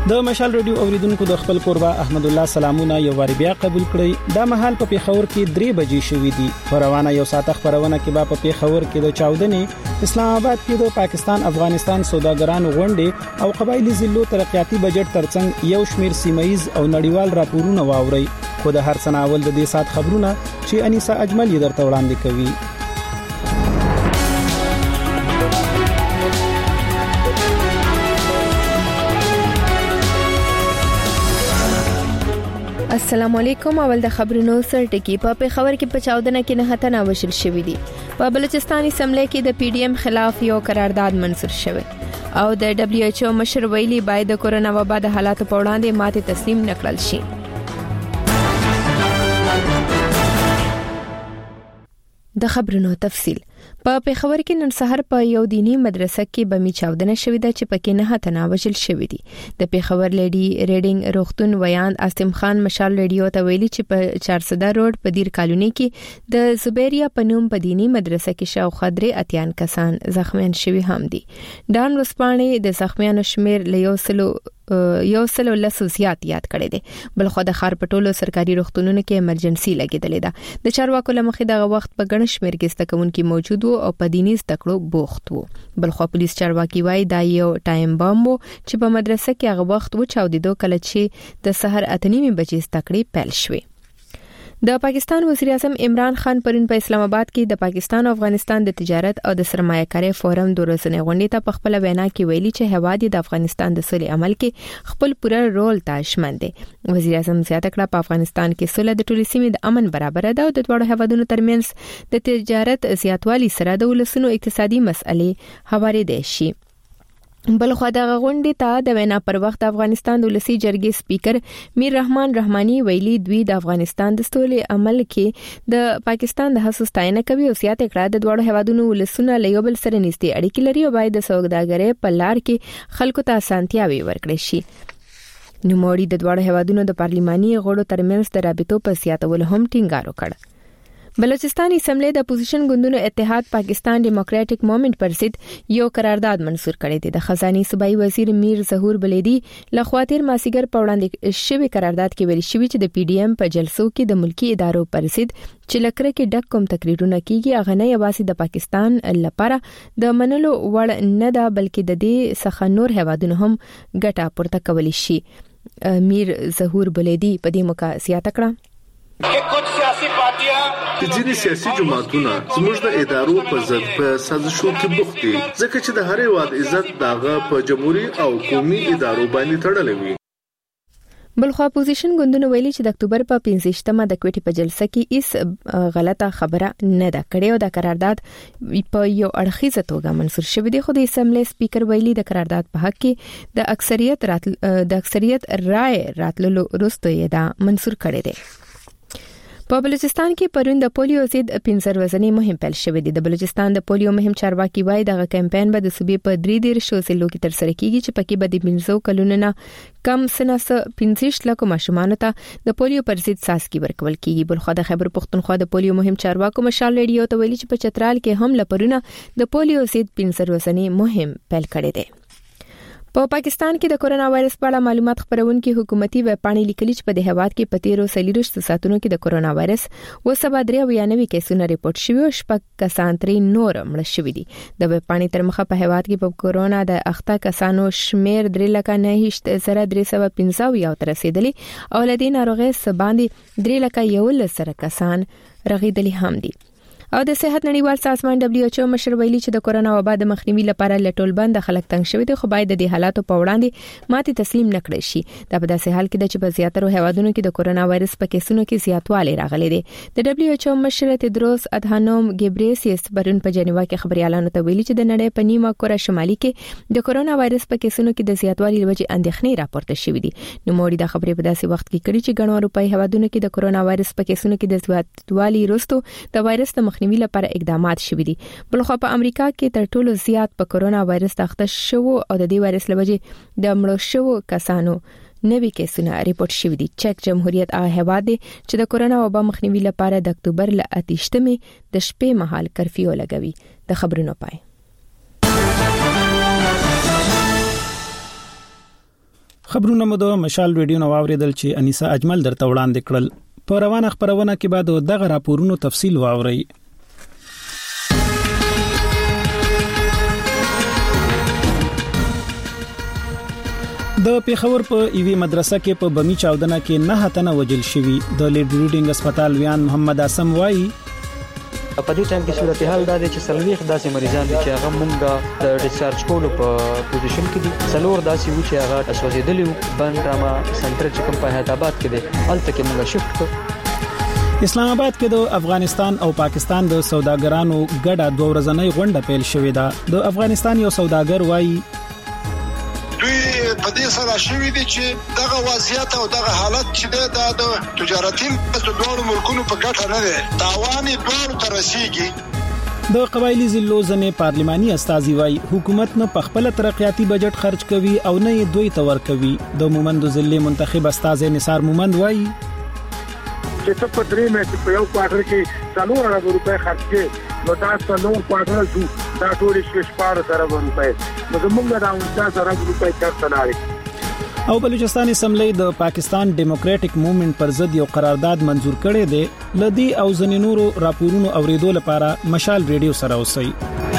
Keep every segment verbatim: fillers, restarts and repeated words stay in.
د مشال رادیو اوریدونکو د خپل قربا احمد الله سلامونه یو واری بیا قبول کړئ. دا مهال په پیښور کې درې بجې شوې دي. روانه یو ساعت خبرونه کې په پیښور کې د چاودنې، اسلام آباد کې د پاکستان افغانستان سوداګرانو غونډې او قبایلی ضلعو ترقیاتي بجټ ترڅنګ یو شمیر سیمایز او نړیوال راپورونه واوري. خو د هر څناول د دې سات خبرونه چې انیسا اجمل یې درته وړاندې کوي. السلام علیکم. اول د خبرونو سر ټکی. په پیښور کې په چاودنه کې نه هتنه وشل شوې دي. په بلوچستان اسمبلی کې د پی ډی ایم خلاف یو قرارداد منظور شوی او د دبليو ایچ او مشر ویلي باید د کورونا وبا د حالاتو په وړاندې ماته تسلیم نکړل شي. د خبرونو تفصیل. په پیښور کې نن سحر په یو دینی مدرسه کې بمي چاودنه شوې ده چې پکې نه هتنه وشل شوې دي. د پیښور لیډي ریډینګ روغتون ویاند عاصم خان مشال ریډیو ته ویلي چې په چارسده روډ په دیر کالونی کې د زبیریا پنوم په دینی مدرسه کې شاوخوا درې اتیان کسان زخمیان شوي هم دي. ډان وسپانې د زخمیانو شمیر له یو سلو یو سلو لسو زیات یاد کړی دی. بل خو د خار پټولو سرکاري روغتونونو کې ایمرجنسي لګیدلې ده. د چارواکو لمخې دغه وخت په ګڼ شمیر کې ستکونکي موجود وو او په دیني زدکړو بوخت وو. بل خو پولیس چارواکي وایي دا یو ټایم بم وو چې په مدرسه کې هغه وخت و چاودیدو کله چې د سحر اتنیمه بجې زدکړې پیل شوې. د پاکستان وزیر اعظم عمران خان پرون په اسلام آباد کې د پاکستان او افغانستان د تجارت او د سرمایه کاري فورم د ورځنۍ غونډې ته په خپل وینا کې ویلي چې هواد د افغانستان د سولې عمل کې خپل پوره رول ته ژمن دی. وزیر اعظم زیاته کړه په افغانستان کې سوله د ټولې سیمې د امن برابر ده او د دوه هیوادونو ترمنځ د تجارت زیاتوالي سره د ولسونو اقتصادي مسلې هواري دي شي. بل خو د غونډې ته د وینا پر وخت افغانستان د ولسی جرګې سپیکر میر رحمان رحماني ویلي دوی د افغانستان د سولې عمل کې د پاکستان د هڅو ستاینه کوي او سیاته کړه د دوه هیوادونو ولسونه له یو بل سره نږدې اړیکې لري او باید د سوداګرۍ په لار کې خلکو ته اسانتیاوي ورکړي شي. نوموړي د دوه هیوادونو د پارلماني غړو ترمنځ د رابطو په سیاتولو هم ټینګار وکړ. بلوچستان اسمبلی د اپوزیشن ګوندونو اتحاد پاکستان ډیموکراټک موومېنټ پر ضد یو قرارداد منظور کړی دی. د خزاني صوبایي وزیر میر ظهور بلیدي له خاطر ماسیګر په وړاندې شوی قرارداد کې ویل شوی چې د پی ډی ایم په جلسو کې د ملکی ادارو پر ضد چې لکره کې ډک کوم تقریرونه کیږي هغه نه یوازې د پاکستان لپاره د منلو وړ نه ده بلکې د دې څخه نور هیوادونو هم ګټه پورته کولی شي. میر ظهور بلیدي په دې موقع زیاته کړه कि कुछ सियासी पार्टियां چې ځینې سیاسي جماعتونه زموږ د ادارو په ضد په سازشو کې بوخت دي ځکه چې د هر هیواد عزت داغه په جمهوریت او قومي ادارو باندې تړلې وي. بل خو اپوزیشن ګوندونو ویلي چې د اکتوبر په پنځه د کوټې په جلسه کې هیڅ غلطه خبره نه ده کړې او د قرارداد په یو اړخیزه توګه منظور شوی دی. خو د اسمبلی سپیکر ویلي د قرارداد په حق کې د اکثریت راتل د اکثریت رائے راتللو وروسته یې دا منظور کړی دی. په بلوچستان کې پرون د پولیو ضد پنځه ورځنی مهم پیل شوې ده. د بلوچستان د پولیو مهم چارواکي وایي دغه کمپاین به د صوبې په درې دیرشو ضلعو کې ترسره کیږي چې پکې به د پنځو کلونو نه کم سنس پنځه لک ماشومان ته د پولیو پر ضد څاڅکي ورکول کیږي. بل خو د خیبر پختونخوا د پولیو مهم چارواکو مشال ریډیو ته ویلي چې په چترال کې هم لپرونه د پولیو ضد پنځه ورځنی مهم پیل کړی دی. په پاکستان کې د کورونا وایرس په اړه معلومات خبرونکي حکومتي ویب پاڼې لیکلي چې په دې هواد کې په تیرو سلیروشت ساعتونو کې د کورونا وایرس وسبا درې یا نوي کیسونه ریپورت شوي او شپږ کسان ترې نور مړه شوي دي. د ویب پاڼې تر مخه په هواد کې په کورونا د اخته کسانو شمیر درې لکه نه هیڅ زره درې سوه پنځه یو تر رسیدلی او لدې ناروغي سباندې درې لکه یو لسره کسان رغیدلی هم دي. او د صحت نړیوال سازمان دبليو ایچ او مشر ویلي چې د کورونا وبا د مخنیوي لپاره لټول بند خلک تنګ شوي دي خو باید د حالاتو په وړاندې ماته تسلیم نکړي شي. دا په داسې حال کې د چې په زیاتره هیوادونو کې د کورونا وایرس په کیسونو کې زیاتوالی راغلی دی. د دبليو ایچ او مشر تدروس ادهانوم ګبریسیس پرون په جنیوا کې خبريالانو ته ویلي چې د نړۍ په نیمه کره شمالي کې د کورونا وایرس په کیسونو کې د زیاتوالی لوجه اندېښنې راپورته شوې دي. نو موري د خبرې په داسې وخت کې کړي چې ګڼو اروپאי هیوادونو کې د کورونا وایرس په کیسونو کې د زیاتوالی وروسته د وایرس د مخنیوي لپاره اقدامات شوي دي. بل خو په امریکا کې تر ټولو زیات په کورونا وایرس تخته شو او د دې وایرس لوجه د مړو شو کسانو نوي کیسونه ریپورت شوي دي. چک جمهوریت هغه هیواد دی چې د کورونا وبا مخنیوي لپاره د اکتوبر ل اتهشتمې د شپې مهال کرفیو لګوي. د خبرونو پای خبرونه مو د مشال ریډیو نو اوریدل چې انیسا اجمل درته وړاندې کړل. په روانه خبرونه کې بعد دغه راپورونو تفصیل واوري. د پیښور په ایوی مدرسه کې په بمی چاودنه کې نه تنه وجل شوی. د لیډ ریډینګ هسپتال ویان محمد اسم وایي په دې ټایم کې صورتحال دا دی چې سلويخ داسې مریضان دي چې هغه مونږه د ډیسچارج کولو په پوزیشن کې دي. څلور داسې و چې هغه اسوزیدلی بند راما سنټر چې کوم په حیات آباد کې دی هلته کې مونږه شفت کړ. اسلام آباد کې د افغانستان او پاکستان د سوداګرانو ګډه دوه ورځنۍ غونډه پیل شوې ده. د افغانستان یو سوداګر وایي دوی په دې سره شوې دي چې دغه وضعیت او دغه حالت چې ده د تجارتي د دوه ملکونو په ګټه نه ده، تاوان یې دوه تر رسیږي. د قبایلی ضلعو ځنې پارلماني استازي وایي حکومت نه په خپل ترقیاتي بجټ خرج کوي او نه یې دوی تور کوي. د مومند ضلع منتخب استاد نثار مومند وایي چې څه په درې مې په یو کوارټر کې څلور ارب روپے خرج کړي نو دا څلور کوارټر شو دا ټول شپږ شپږ ارب روپے نو زموږ دا انځه ارب روپے چرته لاري. او بلوچستان اسمبلی د پاکستان ډیموکراټک موومېنټ پر ضد یو قرارداد منزور کړی دی. لدی او زنینورو راپورونو اوریدو لپاره مشال ریډیو سره اوسئ.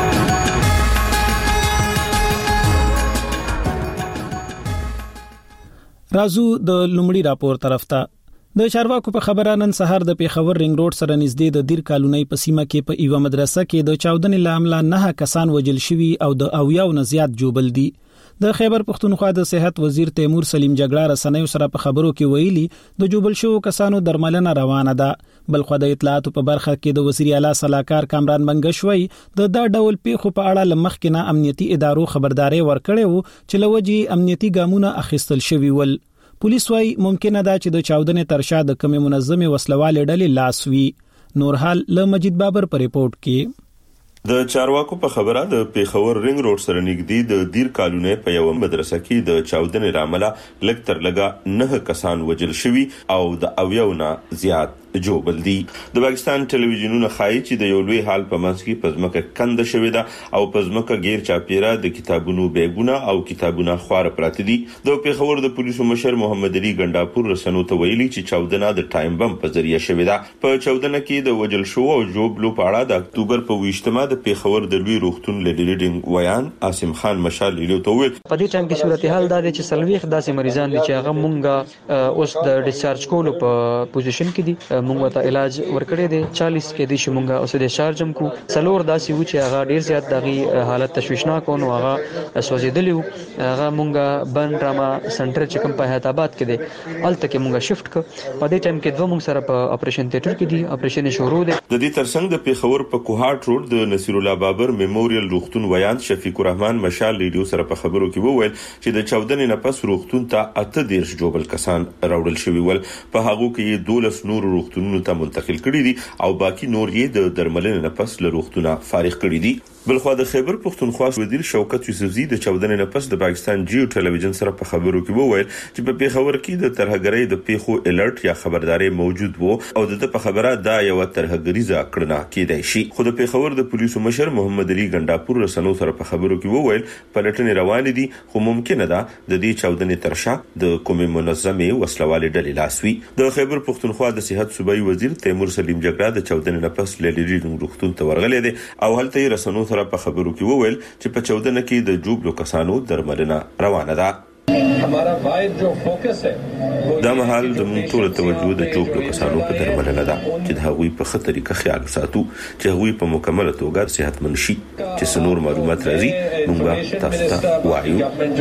رازو د لومړي راپور طرف ته. د چارواکو په خبره نن سهار د پیښور رنګ روډ سره نږدې د دیر کالونی په سیمه کې په ایوه مدرسه کې د چاودنې لامل نه کسان وجل شوي او د اویاو نه زیات جوبل دي. د خیبر پختونخوا د صحت وزیر تیمور سلیم جګړه رسنیو سره په خبرو کې ویلي د جوبل شو کسانو درملنه روانه ده. بلخو د اطلاعاتو په برخه کې د وزیر اعلی صلاحکار کامران منګشوي د دا ډول پیښو په اړه لمخکې نه امنیتي ادارو خبرداري ورکړې وو چې لوجي امنیتي ګامونه اخیستل شوي ول. پولیس وايي ممکنه ده چې د چاودنې ترشا د کومې منظمې وسلوالې ډلې لاس وي. نور حال له مجید بابر په ریپورت کې. د چارواکو په خبره د پیښور رنګ روډ سره نږدې د دیر کالونی په یو مدرسه کې د چاودنې رامله لږ تر لږه نه کسان وجل شوي او د اویاو نه زیات جوبل دي. د پاکستان ټلویزیونونو خایي چې د یو لوی حال په منځ کې پزماکه کنده شوې ده او پزماکه غیر چاپیرا د کتابونو بیګونه او کتابونه خوار پراته دي. د پیښور د پولیسو مشر محمد علي ګنداپور رسنو ته ویلي چې چاودنه د ټایم بم په ذریعہ شوې ده. په چاودنه کې د وجل شو او جوبلو په اړه د اکتوبر په ویشتمه د پیښور د لوی روغتون لیډینګ ویان عاصم خان مشال لیدو ته ویل په دې ټایم کې صورتحال دا دی چې سلويخ داسې مریضان دي چې هغه مونږه اوس د ډیسچارج کولو په پوزیشن کې دي. مونږ ته علاج ورکړی دی چالیس کې دي چې مونږه اوس د شارجم کو. څلور داسې و چې هغه ډیر زیات دغه حالت تشویشناک او هغه سوځیدلی و. هغه مونږه بند راما سنټر چې کوم په حیات آباد کې دی الته کې مونږه شفت ک. په دې ټایم کې دوه مونږ سره په اپریشن تیټر کې دي اپریشن شروع دی. د دې ترڅنګ د پیښور په کوهاټ روډ د نصیر الله بابر میموریل روغتون ویان شفیق الرحمن مشال لیډیو سره په خبرو کې وویل چې د چاودنې نه پس روغتون ته اته دیرش جوبل کسان راوړل شوي ول. په هغه کې دولس نور روغتونونو ته منتقل کړي دي او باقی نور یې د درملنې نه پس له روغتونه فارغ کړي دي. بلخو د خیبر پختونخوا وزیر شوکت یوسفزی د چاودنې نه پس د پاکستان جیو ټلویزیون سره په خبرو کې وویل چې په پیښور کې د ترهګرۍ د پیښو الرټ یا خبرداري موجود وو او د په خبره دا یو ترهګریزه کړنه کېدای شي. خو د پیښور د پولیسو مشر محمد علي ګنداپور رسنو سره په خبرو کې وویل پلټنې روانې دي خو ممکنه ده د دې چاودنې ترشا د کومې منظمې وسلوالې ډلې لاس وي. د خیبر پختونخوا د صحت صوبایي وزیر تیمور سلیم جګړه د چاودنې نه پس لیډینګ روغتون ته ورغلی دی او هلته رسنو سره په خبرو کې وویل چې په چاودنه کې د جوبلو کسانو درملنه روانه ده. हमारा वाइड जो फोकस है دا مهال د مونږ ټول توجه د جوبلو کسانو په درملنه ده چې د هغوی په خطر طریقه خیال وساتو چې هغوی په مکمله توګه صحتمند شي. چې څنور معلومات راځي موږ تاسو ته وایو.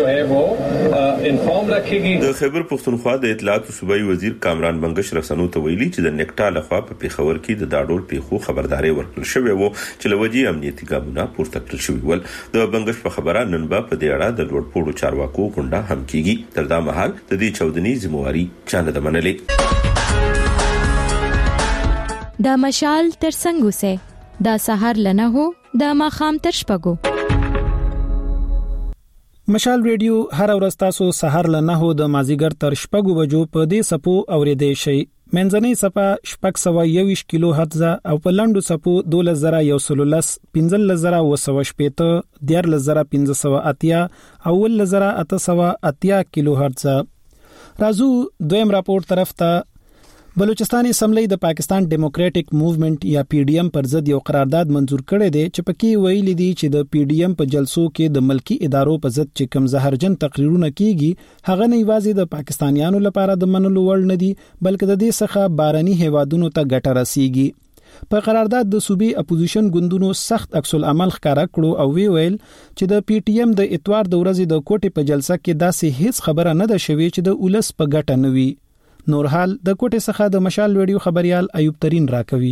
د خیبر پختونخوا د اطلاعات صوبایي وزیر کامران منګش رسنو ته ویلي چې د نیکټا لخوا په پیښور کې د داډول پیښو خبرداري ورکړل شوې وو چې لوجي امنیتي ګامونه پورته کړل شوي ول. د منګش په خبره نن به په دې اړه د لوړپوړو چارواکو غونډه هم کیږي. تر دا مهال د دې چاودنې ذمہواری چا نه ده منلې. دا مشال تر څنګه سه دا سحر لنه هو دا ماخام تر شپګو. مشال ریډیو هر ورځ تاسو سحر لنه هو د مازیګر تر شپګو بجو په دې سپو اوریدئ شي. منځنۍ صفه شپږ سوه یوویشت کیلو هرتز او په لاندو صفو دولس زره یو سل لس پنځلس زره اوه سوه شپېته دیارلس زره پنځه سوه اتیا او اوولس زره اته سوه اتیا کیلو هرتز. راځو دویم راپور طرف ته. بلوچستان اسمبلی د پاکستان ډیموکراټک موومېنټ یا پی ډی ایم پر ضد یو قرارداد منزور کړی دی چې پکې ویلي دي چې د پی ډی ایم په جلسو کې د ملکی ادارو په ضد چې کوم زهرجن تقریرونه کیږي هغه نه یوازې د پاکستانیانو لپاره د منلو وړ نه دي بلکې د دې څخه بارني هیوادونو ته ګټه رسیږي. په قرارداد د صوبې اپوزیشن ګوندونو سخت عکس العمل ښکارا کړو او وی ویل چې د پی ټی ایم د اتوار د ورځې د کوټې په جلسه کې داسې هیڅ خبره نه ده شوې چې د ولس په ګټه نه وي. نور حال د کوټې څخه د مشال ویډیو خبريال ایوب ترين راکوي.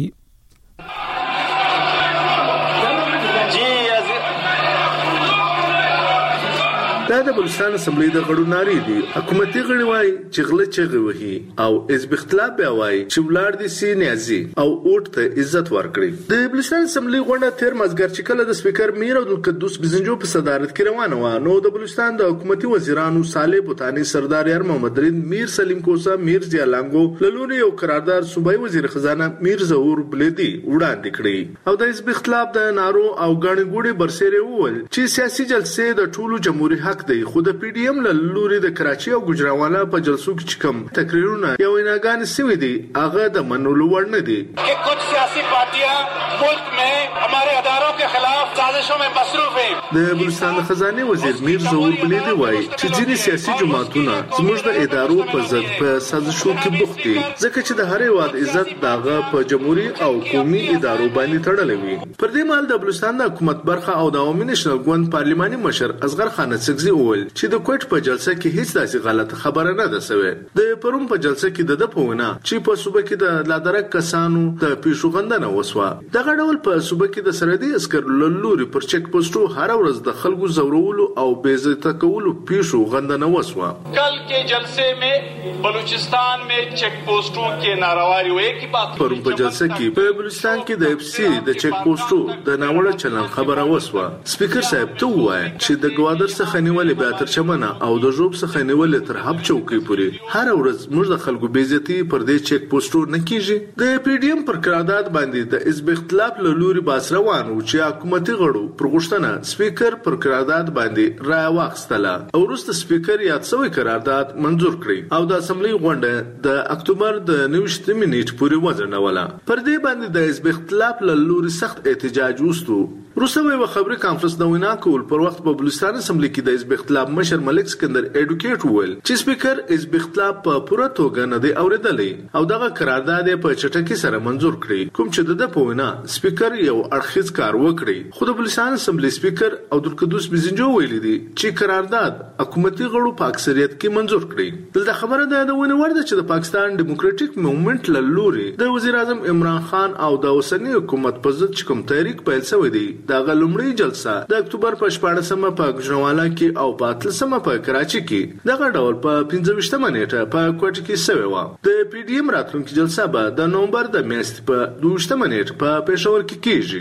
دا د بلوچستان اسمبلی د غړو ناری دي. حکومتي غړي وایي چې غله چغې وهي او حزب اختلاف بیا وایي چې ولار دي سي نیازي او اوټ ته عزت ورکړي. د بلوچستان اسمبلی غونډه تیر مازګر چې کله د سپیکر میر عبدالقدوس بزنجو په صدارت کې روانه و نو د بلوچستان د حکومتي وزیرانو صالح بوتانی، سردار یار محمد رین، میر سلیم کوسا، میر ضیا لانګو للوري او قرارداد صوبایي وزیر خزانه میر ظهور بلیدي وړاندې کړی او د حزب اختلاف د نارو او غاڼې ګوډي برسېره وول چې سیاسي جلسې د ټولو جمهوریت حق دی. خو د پی ډی ایم لوري د کراچي او ګجراوالا په جلسو کې کوم تقریرونه یا ویناګان سوي دي هغه د منلو وړ نه دي. کچھ سیاسي پارټیاں ملک میں ہمارے اداروں کے خلاف سازشوں میں مصروف ہیں. د بلوچستان خزانه وزیر میر ظهور بلیدي وایي چې ځینې سیاسي جماعتونه زموږ د ادارو په ضد په سازشو کې بوخت دي ځکه چې د هر هیواد عزت داغه په جمهوریت او قومي ادارو باندې تړلې وي. پر دې مال د بلوچستان د حکومت برخه او د عوامي نېشنل ګوند پارلماني مشر اصغر خان سګزي وویل چې د کوټ په جلسه کې هیڅ داسې غلطه خبره نه ده شوې. د پروم په جلسه کې د دپونه چې په صوبه کې د لادرک کسانو د پیشوغندنه وسوه. دغه ډول په صوبه کې د سرحدي عسکر لوري پر چک پوسټو هر ورځ د خلکو زورولو او بیزته کولو پیشوغندنه وسوه. کل کے جلسے میں بلوچستان میں چیک پوسٹوں کے نارواری ہوئے کی بات. پروم په جلسه کې په بلوچستان کې د اف سی د چک پوسټو د ناوړه چلن خبره وسوه. سپیکر صاحب ته وایي چې د ګوادر څخه نیولې به تر چمنه او د جوب څخه نیولې تر هب چوکۍ پورې هر ورځ موږ د خلکو بیزتی پر دې چک پوسټو نه کیږي. د پی ډی ایم پر قرارداد باندې د حزب اختلاف لوري باس روانو چې حکومتي غړو پر غوښتنه سپیکر پر قرارداد باندې رائے واخیستله او وروسته سپیکر یاد شوی قرارداد منزور کړی او د اسمبلی غونډه د اکتوبر د نوښت منیټ پورې وځنډوله. پر دې باندې د حزب اختلاف لوري سخت احتجاج وستو. روسو یو خبري کانفرنس د وینا کول پر وخت په بلوچستان اسمبلی کې د حزب اختلاف مشر ملک سکندر ایډوکیټ وویل چې سپیکر حزب اختلاف په پوره توګه نه دی اورېدلی او دغه قرارداد په چټکۍ سره منزور کړی کوم چې د په وینا سپیکر یو اړخیز کار وکړي. خو د بلوچستان اسمبلی سپیکر عبدالقدوس بزنجو ویلي دی چې قرارداد حکومتي غړو په اکثریت کې منزور کړی. دلته خبره ده د ونه ورده چې د پاکستان ډیموکراټک موومېنټ لوري د وزیر اعظم عمران خان او د اوسنی حکومت په ضد کوم تحریک پیل شوی دی د غلمړی جلسه د اکتوبر په شپاړسمه په ګجراوالا کې او په اتلسمه په کراچي کې دغه ډول په پنځه ویشتمه نیټه په کوټه کې شوې و. د پی ډی ایم راتلونکي جلسه به د نومبر د میاشتې په دوه ویشتمه نیټه په پېښور کې کیږي.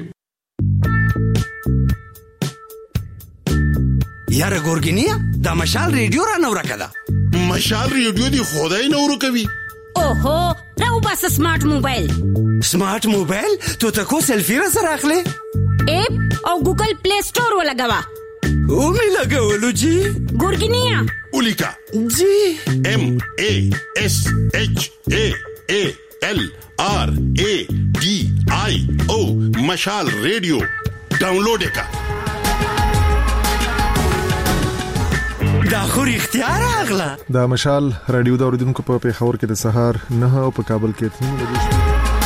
یاره ګورګینیا دا مشال ریډیو را نو راکړه. مشال ریډیو دی خدای نو ورو کوي. اوهو راو بس سمارټ موبایل. سمارټ موبایل تو تکو سیلفی را سره اخلي ایپ او ګوګل پلی سٹور ولګوا. او می لګولو جی ګورګینیا اولیکا جی ام ای اس ایچ ای ای ایل آر ای ڈی آئی او مشال ریڈیو ډاونلوډ کا. دا خو اختیار اغلا. دا مشال رادیو دا اوریدونکو په پیښور کې د سهار نه او په کابل کې تنو بجې.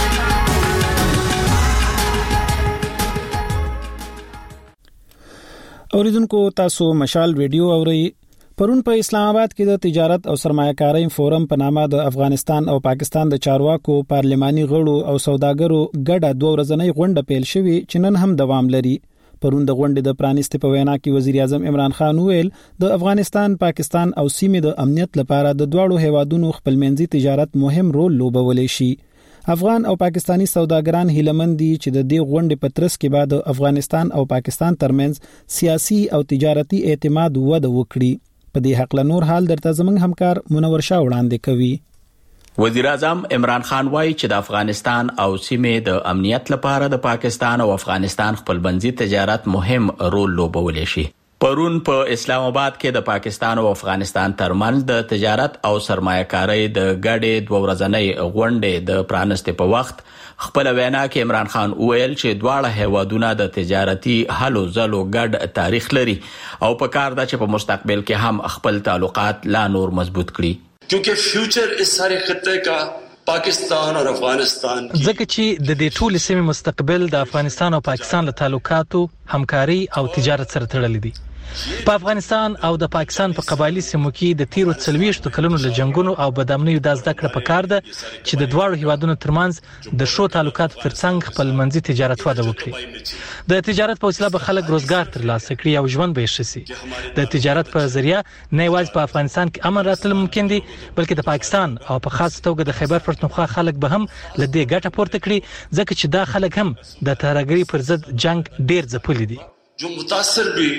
اوریدونکو تاسو مشال ریډیو اورئ. پرون په اسلام آباد کې د تجارت او سرمایه‌کارۍ فورم په نامه د افغانستان او پاکستان د چارواکو پارلماني غړو او سوداګرو ګډه دوه ورځنۍ غونډه پیل شوې چې نن هم دوام لري. پرون د غونډې د پرانیستې په وینا کې وزیر اعظم عمران خان ویل د افغانستان، پاکستان او سیمې د امنیت لپاره د دواړو هیوادونو خپلمنځي تجارت مهم رول لوبولی شي. افغان او پاکستانی سوداګران هیلمن دي چې د دې غونډې په ترڅ کې بعد افغانستان او پاکستان ترمنځ سیاسي او تجارتي اعتماد وده وکړي. په دې حق له نور حال درته زموږ همکار منور شاه وړاندې کوي. وزیر اعظم عمران خان وایي چې د افغانستان او سیمې د امنیت لپاره د پاکستان او افغانستان خپلمنځي تجارت مهم رول لوبولی شي. پرون په اسلام آباد کې د پاکستان او افغانستان ترمنځ د تجارت او سرمایه‌کارۍ د ګډې دوه ورځنۍ غونډې د پرانستې په وخت خپل وینا کې عمران خان وویل چې دواړه هیوادونه د تجارتي هلو ځلو ګډ تاریخ لري او په کار ده چې په مستقبل کې هم خپل تعلقات لا نور مضبوط کړي. क्योंकि फ्यूचर इस सारे खत्ते का पाकिस्तान और अफगानिस्तान ځکه چې د دې ټول سیمې مستقبل د افغانستان او پاکستان له تعلقاتو همکاري او تجارت سره تړلې دي. په افغانستان او د پاکستان په قبایلی سیمو کې د تیرو څلويشتو کلونو له جنگونو او بدامنیو د زده کړې په کار ده چې د دواړو هیوادونو ترمنځ د شو تعلقاتو ترڅنګ خپل منځي تجارت وده وکړي. د تجارت په وسیله به خلک روزګار ترلاسه کړي او ژوند به ښه شي. د تجارت په ذریعہ نه یوازې په افغانستان کې امن راتل ممکن دي بلکې د پاکستان او په خاص توګه د خیبر پښتونخوا خلک به هم له دې ګټه پورته کړي ځکه چې دا خلک هم د ترهګرۍ پر ضد جنگ ډیر ځپلي دي. जो मुतासिर भी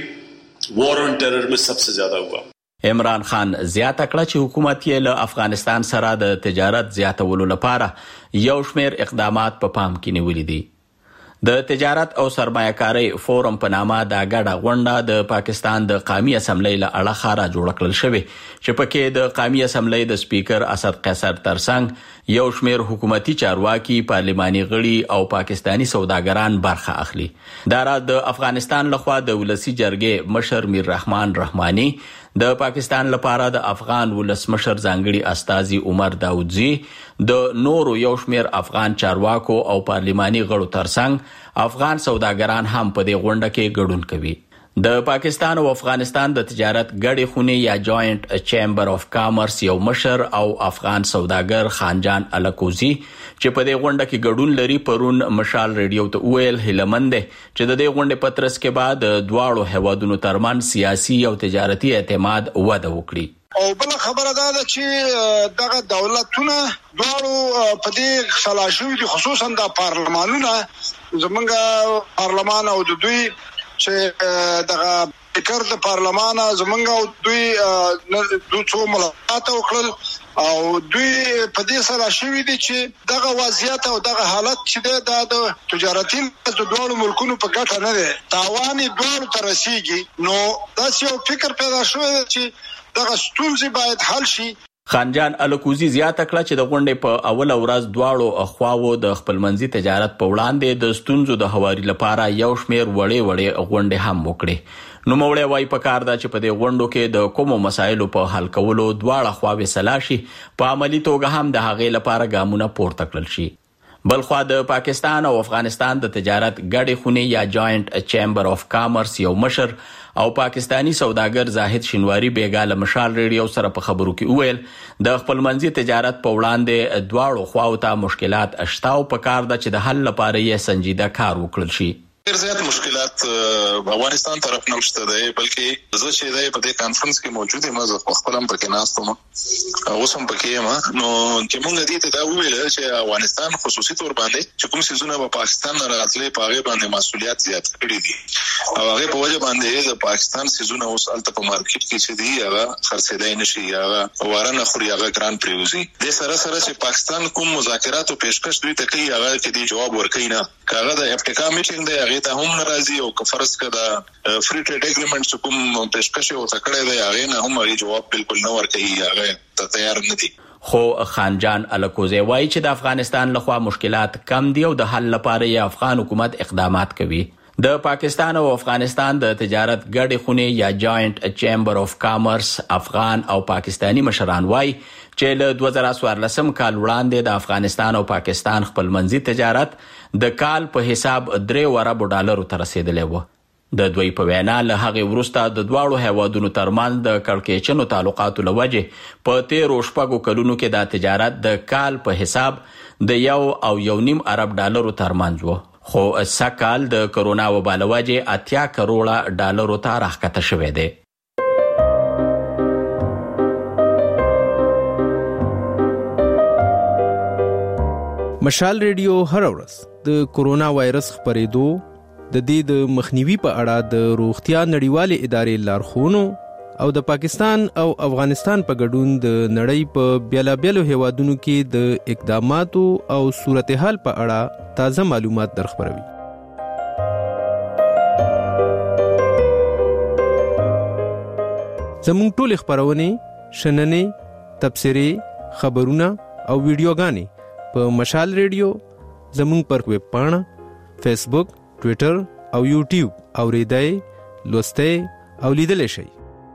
وار اون ټرر میں سب سے زیادہ ہوا. عمران خان زیاته کړه چې حکومت یې له افغانستان سره د تجارت زیاتولو لپاره یو شمېر اقدامات په پام کې نیولي دي. د تجارت او سرمایه‌کارۍ فورم په نامه دا ګډه غونډه د پاکستان د قومي اسمبلی له اړخه را جوړ کړل شوې چې پکې د قومي اسمبلی د سپیکر اسد قیصر ترڅنګ یو شمېر حکومتي چارواکي، پارلماني غړي او پاکستانی سوداګران برخه اخلي. دا را د افغانستان لخوا د ولسی جرګې مشر میر رحمان رحماني، د پاکستان لپاره د افغان ولسمشر ځانګړي استازي عمر داودزي، د نورو یو شمېر افغان چارواکو او پارلماني غړو ترڅنګ افغان سوداګران هم په دې غونډه کې ګډون کوي. د پاکستان او افغانستان د تجارت ګډې خونې یا جوائنٹ چیمبر اف کامرس یو مشر او افغان سوداګر خانجان الکوزی چې په دې غونډه کې ګډون لري پرون مشال ریډیو ته ویل هیلمند چې د دې غونډې پترس کې بعد دواړو هیوادونو ترمن سیاسي او تجارتي اعتماد وده وکړي. او بل خبره دا ده چې دغه دولتونه دواړو په دې خلاشوي دي، خصوصا د پارلمانونه زمونږ پارلمان او د دوی چې دغه فکر د پارلمان زمونږ او دوی دوی څو ملاقات وکړل او دوی په دې سره شوي دي چې دغه وضعیت او دغه حالت چې د تجارتي د دوه ملکونو په ګټه نه دی، تاوان دوه تر رسیږي. نو دا یو فکر پیدا شوی چې دغه ستونزې باید حل شي. خانجان الکوزی زیاته کړه چې د غونډې په اوله ورځ دواړو خواوو د خپلمنځي تجارت په وړاندې د ستونزو د هواري لپاره یو شمېر وړې وړې غونډې هم وکړې. نوموړی وایي په کار ده چې په دې غونډو کې د کومو مسایلو په حل کولو دواړه خواوې سلا شي، په عملي توګه هم د هغې لپاره ګامونه پورته کړل شي. بلخوا د پاکستان او افغانستان د تجارت ګډې خونې یا جوائنٹ چیمبر اف کامرس یو مشر او پاکستانی سوداګر زاهد شینواری بیګا له مشال ریډیو سره په خبرو کې وویل د خپلمنځي تجارت په وړاندې دواړو خواو ته مشکلات شته او په کار ده چې د حل لپاره یې سنجیده کار وکړل شي. ډېر زیات مشکلات افغانستان طرف نه مشته دی، بلکې زه چې دی په دې کانفرنس کې موجود یم، زه خپل هم پکې ناست یم، اوس هم پکې یم. نو چې موږ دې ته دا وویل چې افغانستان خصوصي تور باندې چې کوم څیزونه په پاکستان نه راتلې په هغې باندې مسؤلیت زیات کړي دي او هغې په وجه باندې د پاکستان څیزونه اوس هلته په مارکیټ کې چې دي هغه خرڅېدی نه شي، هغه واره نه خوري، هغه ګران پرېوځي. دې سره سره چې پاکستان کوم مذاکراتو پیشکش دوی ته کوي هغه کې دې جواب ورکوي نه، که هغه د افریقا میټینګ دی هغې ته هم ناراضي او که فرض کړه د فری ټریډ اګریمنټ کوم پیشکش یې ورته کړی دی هغې نه هم هغې جواب بالکل نه ورکوي، هغه ته تیار نه دي. خو خانجان الکوزی وایي چې د افغانستان لخوا مشکلات کم دي او د حل لپاره یې افغان حکومت اقدامات کوي. د پاکستان او افغانستان د تجارت ګډې خونې یا جوائنٹ چیمبر اف کامرس افغان او پاکستانی مشران وایي چې له دوه زره څوارلسم کال وړاندې د افغانستان او پاکستان خپلمنځي تجارت د کال په حساب درې اربو ډالرو ته رسیدلی و. د دوی په وینا له هغې وروسته د دواړو هیوادونو ترمنځ د کړکېچنو تعلقاتو له وجې په تیرو شپږو کلونو کې دا تجارت د کال په حساب د یو او یو نیم ارب ډالرو ترمنځ و، خو سږ د کرونا وبا له وجې اتیا کروړه ډالرو ته راښکته شوی دی. مشال ریډیو هر ورځ د کرونا وایرس خپرېدو، د دې د مخنیوي په اړه د روغتیا نړیوالې ادارې لارښوونو او د پاکستان او افغانستان په ګډون د نړۍ په بیلابیلو هیوادونو کې د اقداماتو او صورتحال په اړه تازه معلومات درخبروي. زموږ ټول خبرونه، شننې، تبصرې، خبرونه او ویډیوګانې په مشال ریډیو، زموږ پر ویب پاڼه، فیسبوک، ټوئیټر او یوټیوب اوریدای، لوستای او لیدلای شئ.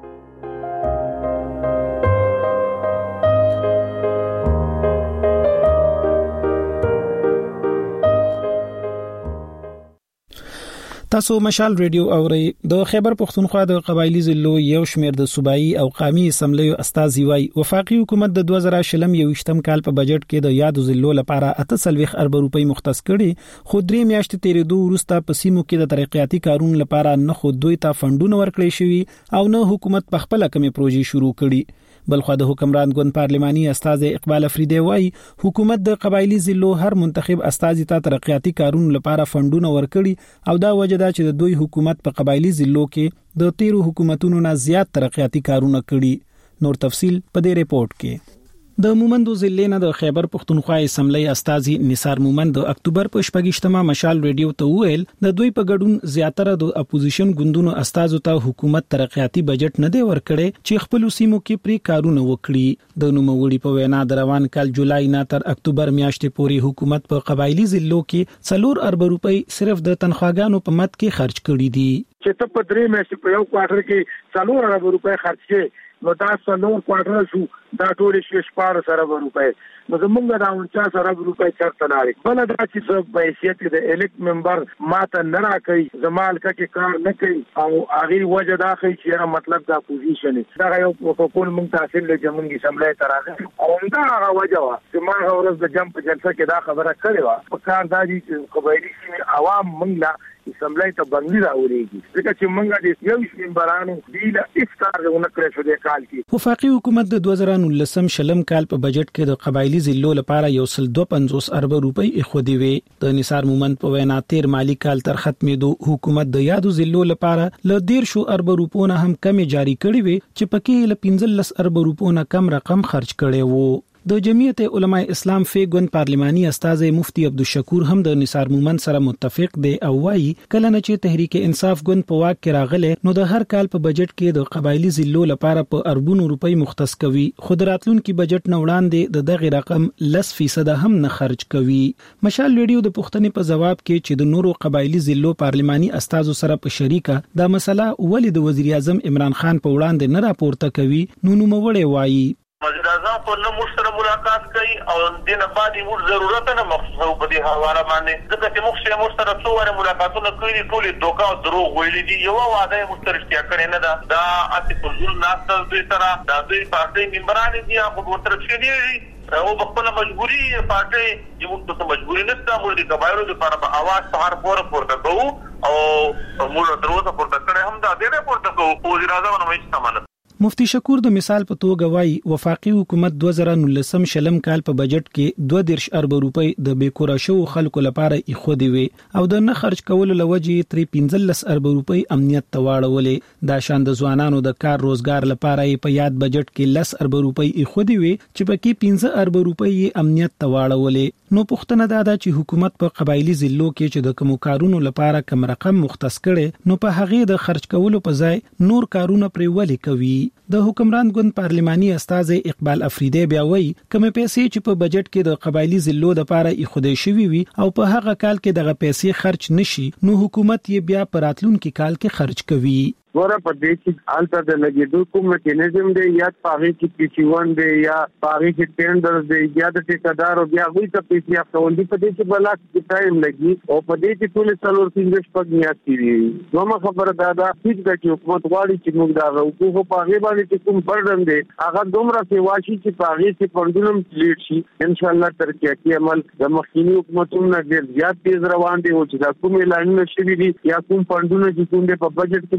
تاسو مشال ریډیو اورئ. د خیبر پختونخوا د قبایلی ضلعو یو شمېر د صوبایي او قومي اسمبلیو استازي وای وفاقي حکومت د دوه زره شلم یوشتم کال په بجټ کې د یادو ضلعو لپاره اته سلويخ ارب روپۍ مختص کړي، خو درې میاشتې تیرېدو وروسته په سیمو کې د ترقیاتي کارونو لپاره نه خو دوی ته فندونه ورکړي شوي او نه حکومت په خپل کمې پروژې شروع کړي. بلخو د حکمران ګوند پارلماني استاد اقبال افریدی وای حکومت د قبایلی ضلعو هر منتخب استازي ته ترقیاتي کارونو لپاره فندونه ورکړي او دا وجه ده چې د دوی حکومت په قبایلی ضلعو کې د تیرو حکومتونو نه زیات ترقیاتي کارونه کړي. نور تفصيل په دې ریپورت کې. د مومندو ضلع نه د خیبر پختونخوا اسمبلی استازي نثار مومند د اکتوبر په شپږشتمه مشال ریډیو ته ویل د دوی په ګډون زیاتره د اپوزیشن ګوندونو استازو ته حکومت ترقیاتي بجټ نه دی ورکړي چې خپل سیمو کې پری کارونه وکړي. د نوموړي په وینا د روان کال جولای نه تر اکتوبر میاشتې پورې حکومت په قبایلی ضلعو کې څلور ارب روپۍ صرف د تنخواګانو په مد کې خرج کړي دي. چې ته په درې میاشتې په یو کوارټر کې څلور ارب روپۍ خرج کړي نو دا څلور کوارټر شو دا ټول شي شپږ ارب روپۍ نو زمونږ دا انچاس ارب روپۍ چرته لاري. بل دا چې څه په حیثیت د الیکټ ممبر ماته نه راکړي زمال کې کار نه کوي او هغه وجه دا کوي چې مطلب دا پوزیشن دا یو پروتوکول مونږ تحصیل له جمهوریت اسمبلی ته راغلی او دا هغه وجه وا چې ما ورځ د جمع په جلسه کې دا خبره کړې و په کار دا چې قبایلی سیمې عوام مونږ لا اسمبلی ته بندي راوړيږي ځکه چې مونږ د یو ممبرانو دیله افطار نه کړی شو د کال کې. وفاقي حکومت د دوه زره نولسم شلم کال په بجټ کې د قبایلی ضلعو لپاره یو سل دوه پنځوس ارب روپۍ اخودي وي. د نثار مومند په وینا تیر مالی کال تر ختمېدو حکومت د یادو ضلعو لپاره ل ډیر شو ارب روپو نه هم کم جاری کړی وي چې پکې ل پنځلس ارب روپو نه کم رقم خرج کړي وو. د جمعیت علماء اسلام فی ګوند پارلماني استاد مفتی عبدالشکور هم د نثار مومند سره متفق دی او وايي کله نه چې تحریک انصاف ګوند په واک کې راغله نو د هر کال په بجټ کې د قبایلی ضلعو لپاره په اربونو روپۍ مختص کوي، خو د راتلونکي بجټ نه وړاندې د دغه رقم لس فیصد هم نه خرج کوي. مشال ریډیو د پښتنې په جواب کې چې د نورو قبایلی ضلعو پارلماني استادو سره په شریکه دا مسله ولې د وزیر اعظم عمران خان په وړاندې نه راپورته کوي نو نو موړې وایي وزیر اعظم په نو مشترک ملاقات کوي او دنه بعد موږ ضرورت نه مخصوصو په دې حواله باندې ځکه چې موږ سره مشترک څو وره ملاقاتونه کړی ټول دوکا او دروغ ویلي دي یو واده مشترکتیا کړی نه دا دا اته پرزور ناست دوی سره دا دوی پارټي ممبران دي هغه مشترک شي دي او په خپل مجبوری پارټي یو څه مجبوری نه ده موږ د قبایلو لپاره په आवाज سهار پور پورته کوو او موږ دروازه پورته کړې هم دا ډېر پورته کوو وزیر اعظم نو هیڅ سامان. مفتی شکور د مثال په توګه وایي وفاقي حکومت دوه زره نولسم شلم کال په بجټ کې دوه دیرش ارب روپۍ د بیکوره شو خلکو لپاره ایخودي وي او د نه خرج کولو لوجې تر پنځلس ارب روپۍ امنیت ته واړولې. دا شان د ځوانانو د کار روزګار لپاره په یاد بجټ کې لس ارب روپۍ ایخودي وي چې پکې پنځه ارب روپۍ امنیت ته واړولې. نو پښتنه دا ده چې حکومت په قبایلی ضلعو کې چې د کوم کارونو لپاره کم رقم مختص کړي نو په هغه د خرج کولو په ځای نور کارونه پرې ولې کوي. د حکمران ګوند پارلماني استاد اقبال افریدی بیا وایي کوم پیسې چې په بجټ کې د قبایلی ضلعو لپاره ایخودي شوی وي او په هغه کال کې دغه پیسې خرج نشي نو حکومت یې بیا په راتلونکي کال کې خرج کوي. ورا په دې چې حالت د لګیدو کوم میکانیزم دی یا پاغي کې پیچوان دی یا پاغي کې ټینډر دی یا د ټیکدار او بیا غوي ته پیسې اخلول دي په دې چې بلا کې ټایم لګي او په دې چې ټول څلور پنځه شپږ میاشتې دي نو ما خبره دا ده چې د حکومت غواړي چې موږ دا حقوق په هغه باندې چې کوم برډن دی هغه دومره سیوا شي چې پاغي کې پندونم لیډ شي ان شاء الله ترقیاتي عمل د مخکینی حکومتونو نه ډیر زیات تیز روان دي او چې دا کوم اعلانونه شوي دي یا کوم پندونه چې کوم په بجټ کې مختص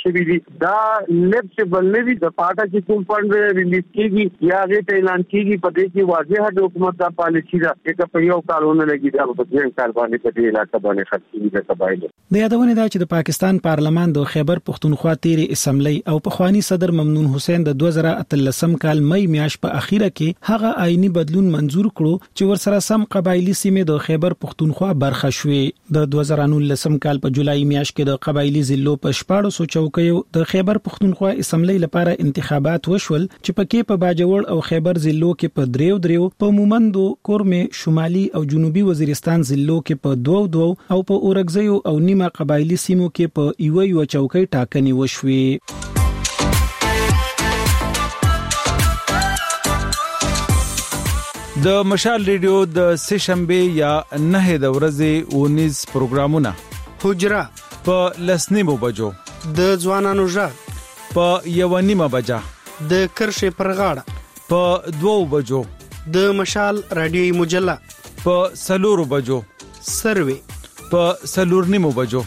شوی دي دا لب چې بلنوي د پاټا چې کوم فند ریلیز کیږي یا غي اعلان کیږي په دې کې واضح د حکومت د پالیسي دا چې په یو کارونه لګي دا په دې کار باندې په دې علاقې باندې خرڅېږي د قبایل د یادونه دا چې د پاکستان پارلمان د خیبر پختونخوا تیری اسمبلی او پخوانی صدر ممنون حسین د دوه زره اتلسم کال مې میاشت په اخیره کې هغه آئینی بدلون منزور کړو چې ورسره سم قبایلی سیمې د خیبر پختونخوا برخه شوې د دوه زره نولسم کال په جولای میاشت کې د قبایلی ضلعو په شپږ سوه چوکیو د خیبر پختونخوا اسمبلی لپاره انتخابات وشول چې پکې په باجوړ او خیبر ضلعو کې په دریو دریو په مومندو کورمه شمالي او جنوبي وزیرستان ضلعو کې په دوو دوو او په اورګزیو او نیمه قبایلی سیمو کې په یو یو چوکۍ ټاکنې وشوې. د مشال ریډیو د سه شنبه یا نه د ورځې اونیز پروګرامونه حجره په لسنیمو بجو د ځوانانو ژغ په یو نیمه بجا د کرښې پر غاړه په دوو بجو د مشال رادیوي مجله په سلورو بجو سروي په سلور نیمو بجو.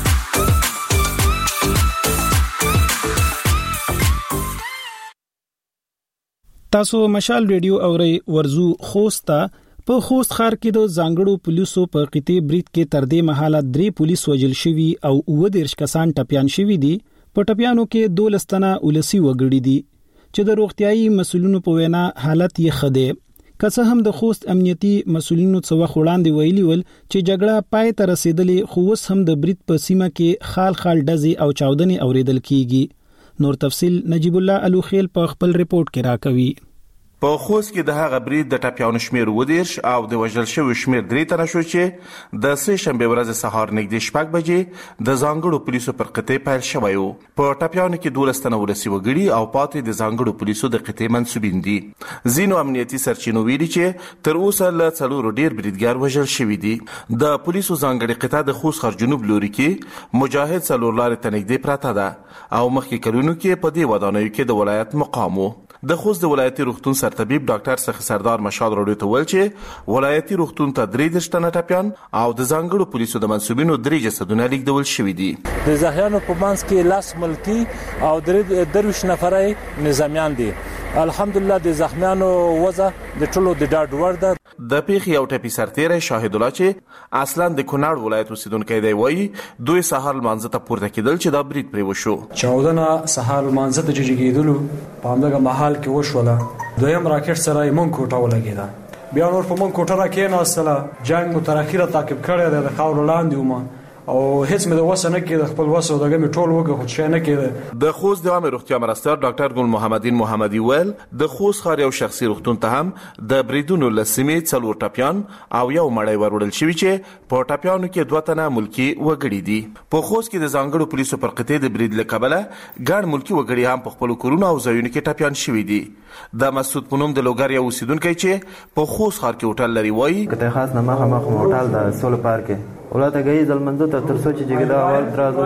تاسو مشال ریډیو اوري ورزو خوست په خوست ښار کې د ځانګړو پولیسو په قطعي برید کې تر دې مهاله درې پولیس وژل شوي او اووه دیرش کسان ټپیان شوي دي. په ټپیانو کې دولس تنه ولسی وګړي دي چې د روغتيایي مسولینو په وینا حالت یې ښه دی. که څه هم د خوست امنیتي مسولینو څو وخت وړاندې ویلي ول چې جګړه پای ته رسیدلې خو اوس هم د برید په سیمه کې خال خال ډزې او چاودنې اوریدل کیږي. نور تفصیل نجیب الله الوخیل په خپل ریپورت کې راکوي. په خوست کې د هغه برید د ټپیانو شمیر ودیرش او د وژل شوی شمیر درې تنه شو چې د سه شنبه ورځ سهار نږدې شپږ بجې د ځانګړو پولیسو پر قطعي پیل شوی و. په ټپیانو کې دولس تنه ولسی وګړي او پاتې د ځانګړو پولیسو د قطعي منسوبین دي. ځینو امنیتي سرچینو ویلي چې تر اوسه له څلورو ډیر بریدګر وژل شوي دي. د پولیسو ځانګړي قطعه د خوست ښار جنوب لوري کې مجاهد څلور لارې ته نږدې پراته ده او مخکې کلونو کې په دې ودانیو کې د ولایت مقام و. د خوست د ولایتي روغتون سرطبیب ډاکټر سخی سردار مشال راډیو ته ویل چې ولایتي روغتون ته درې دیرش تنه ټپیان او د ځانګړو پولیسو د منسوبینو درې جسدونه لیږدول شوي دي. د زخمیانو په منځ کې لاس ملکی او درې درویش نفرای نظامیان دي. الحمدلله د زخمیانو وضع د ټولو د ډاډ وړ ده. د پیښې یو ټپي سرتیری شاهد الله چې اصلا د کونړ ولایت اوسیدونکی دی وایي دوی سهار لمانځه ته پورته کېدل چې دا برید پرې وشو. چاودنه سهار لمانځه ته چې کېدلو په همدغه محل کې وشوله. دویم راکټ سره یې مونږ کوټه ولګېده. بیا نور په مونږ کوټه راکېناستله. جنګ مو تر اخره تعقیب کړی دی د خاورو لاندې وم او هیڅ مې د وسه نه کېده خپل وسه دغه مې ټول وګه خو څه نه کېده. د خوست د عامه روغتیا مرستیال ډاکټر ګل محمدین محمدي ویل د خوست ښار یو شخصي روغتون ته هم د بریدونو لسمې څلور ټپیان او یو مړی وروړل شوی چې په ټپیانو کې دوه تنه ملکی وګړي دي. په خوست کې د ځانګړو پولیسو پر قطعي د برید له کبله ګڼ ملکی وګړي هم په خپل کورونو او ځایونو کې ټپیان شوي دي. د مسعود پونم د لوګر یو اوسیدونکی چې په خوست ښار کې هوټل لري وایي کته خاص نه مخه مخه هوټل د سول پارک ولاته گئی زلمندو ته تر څو چې جګدا اول درازو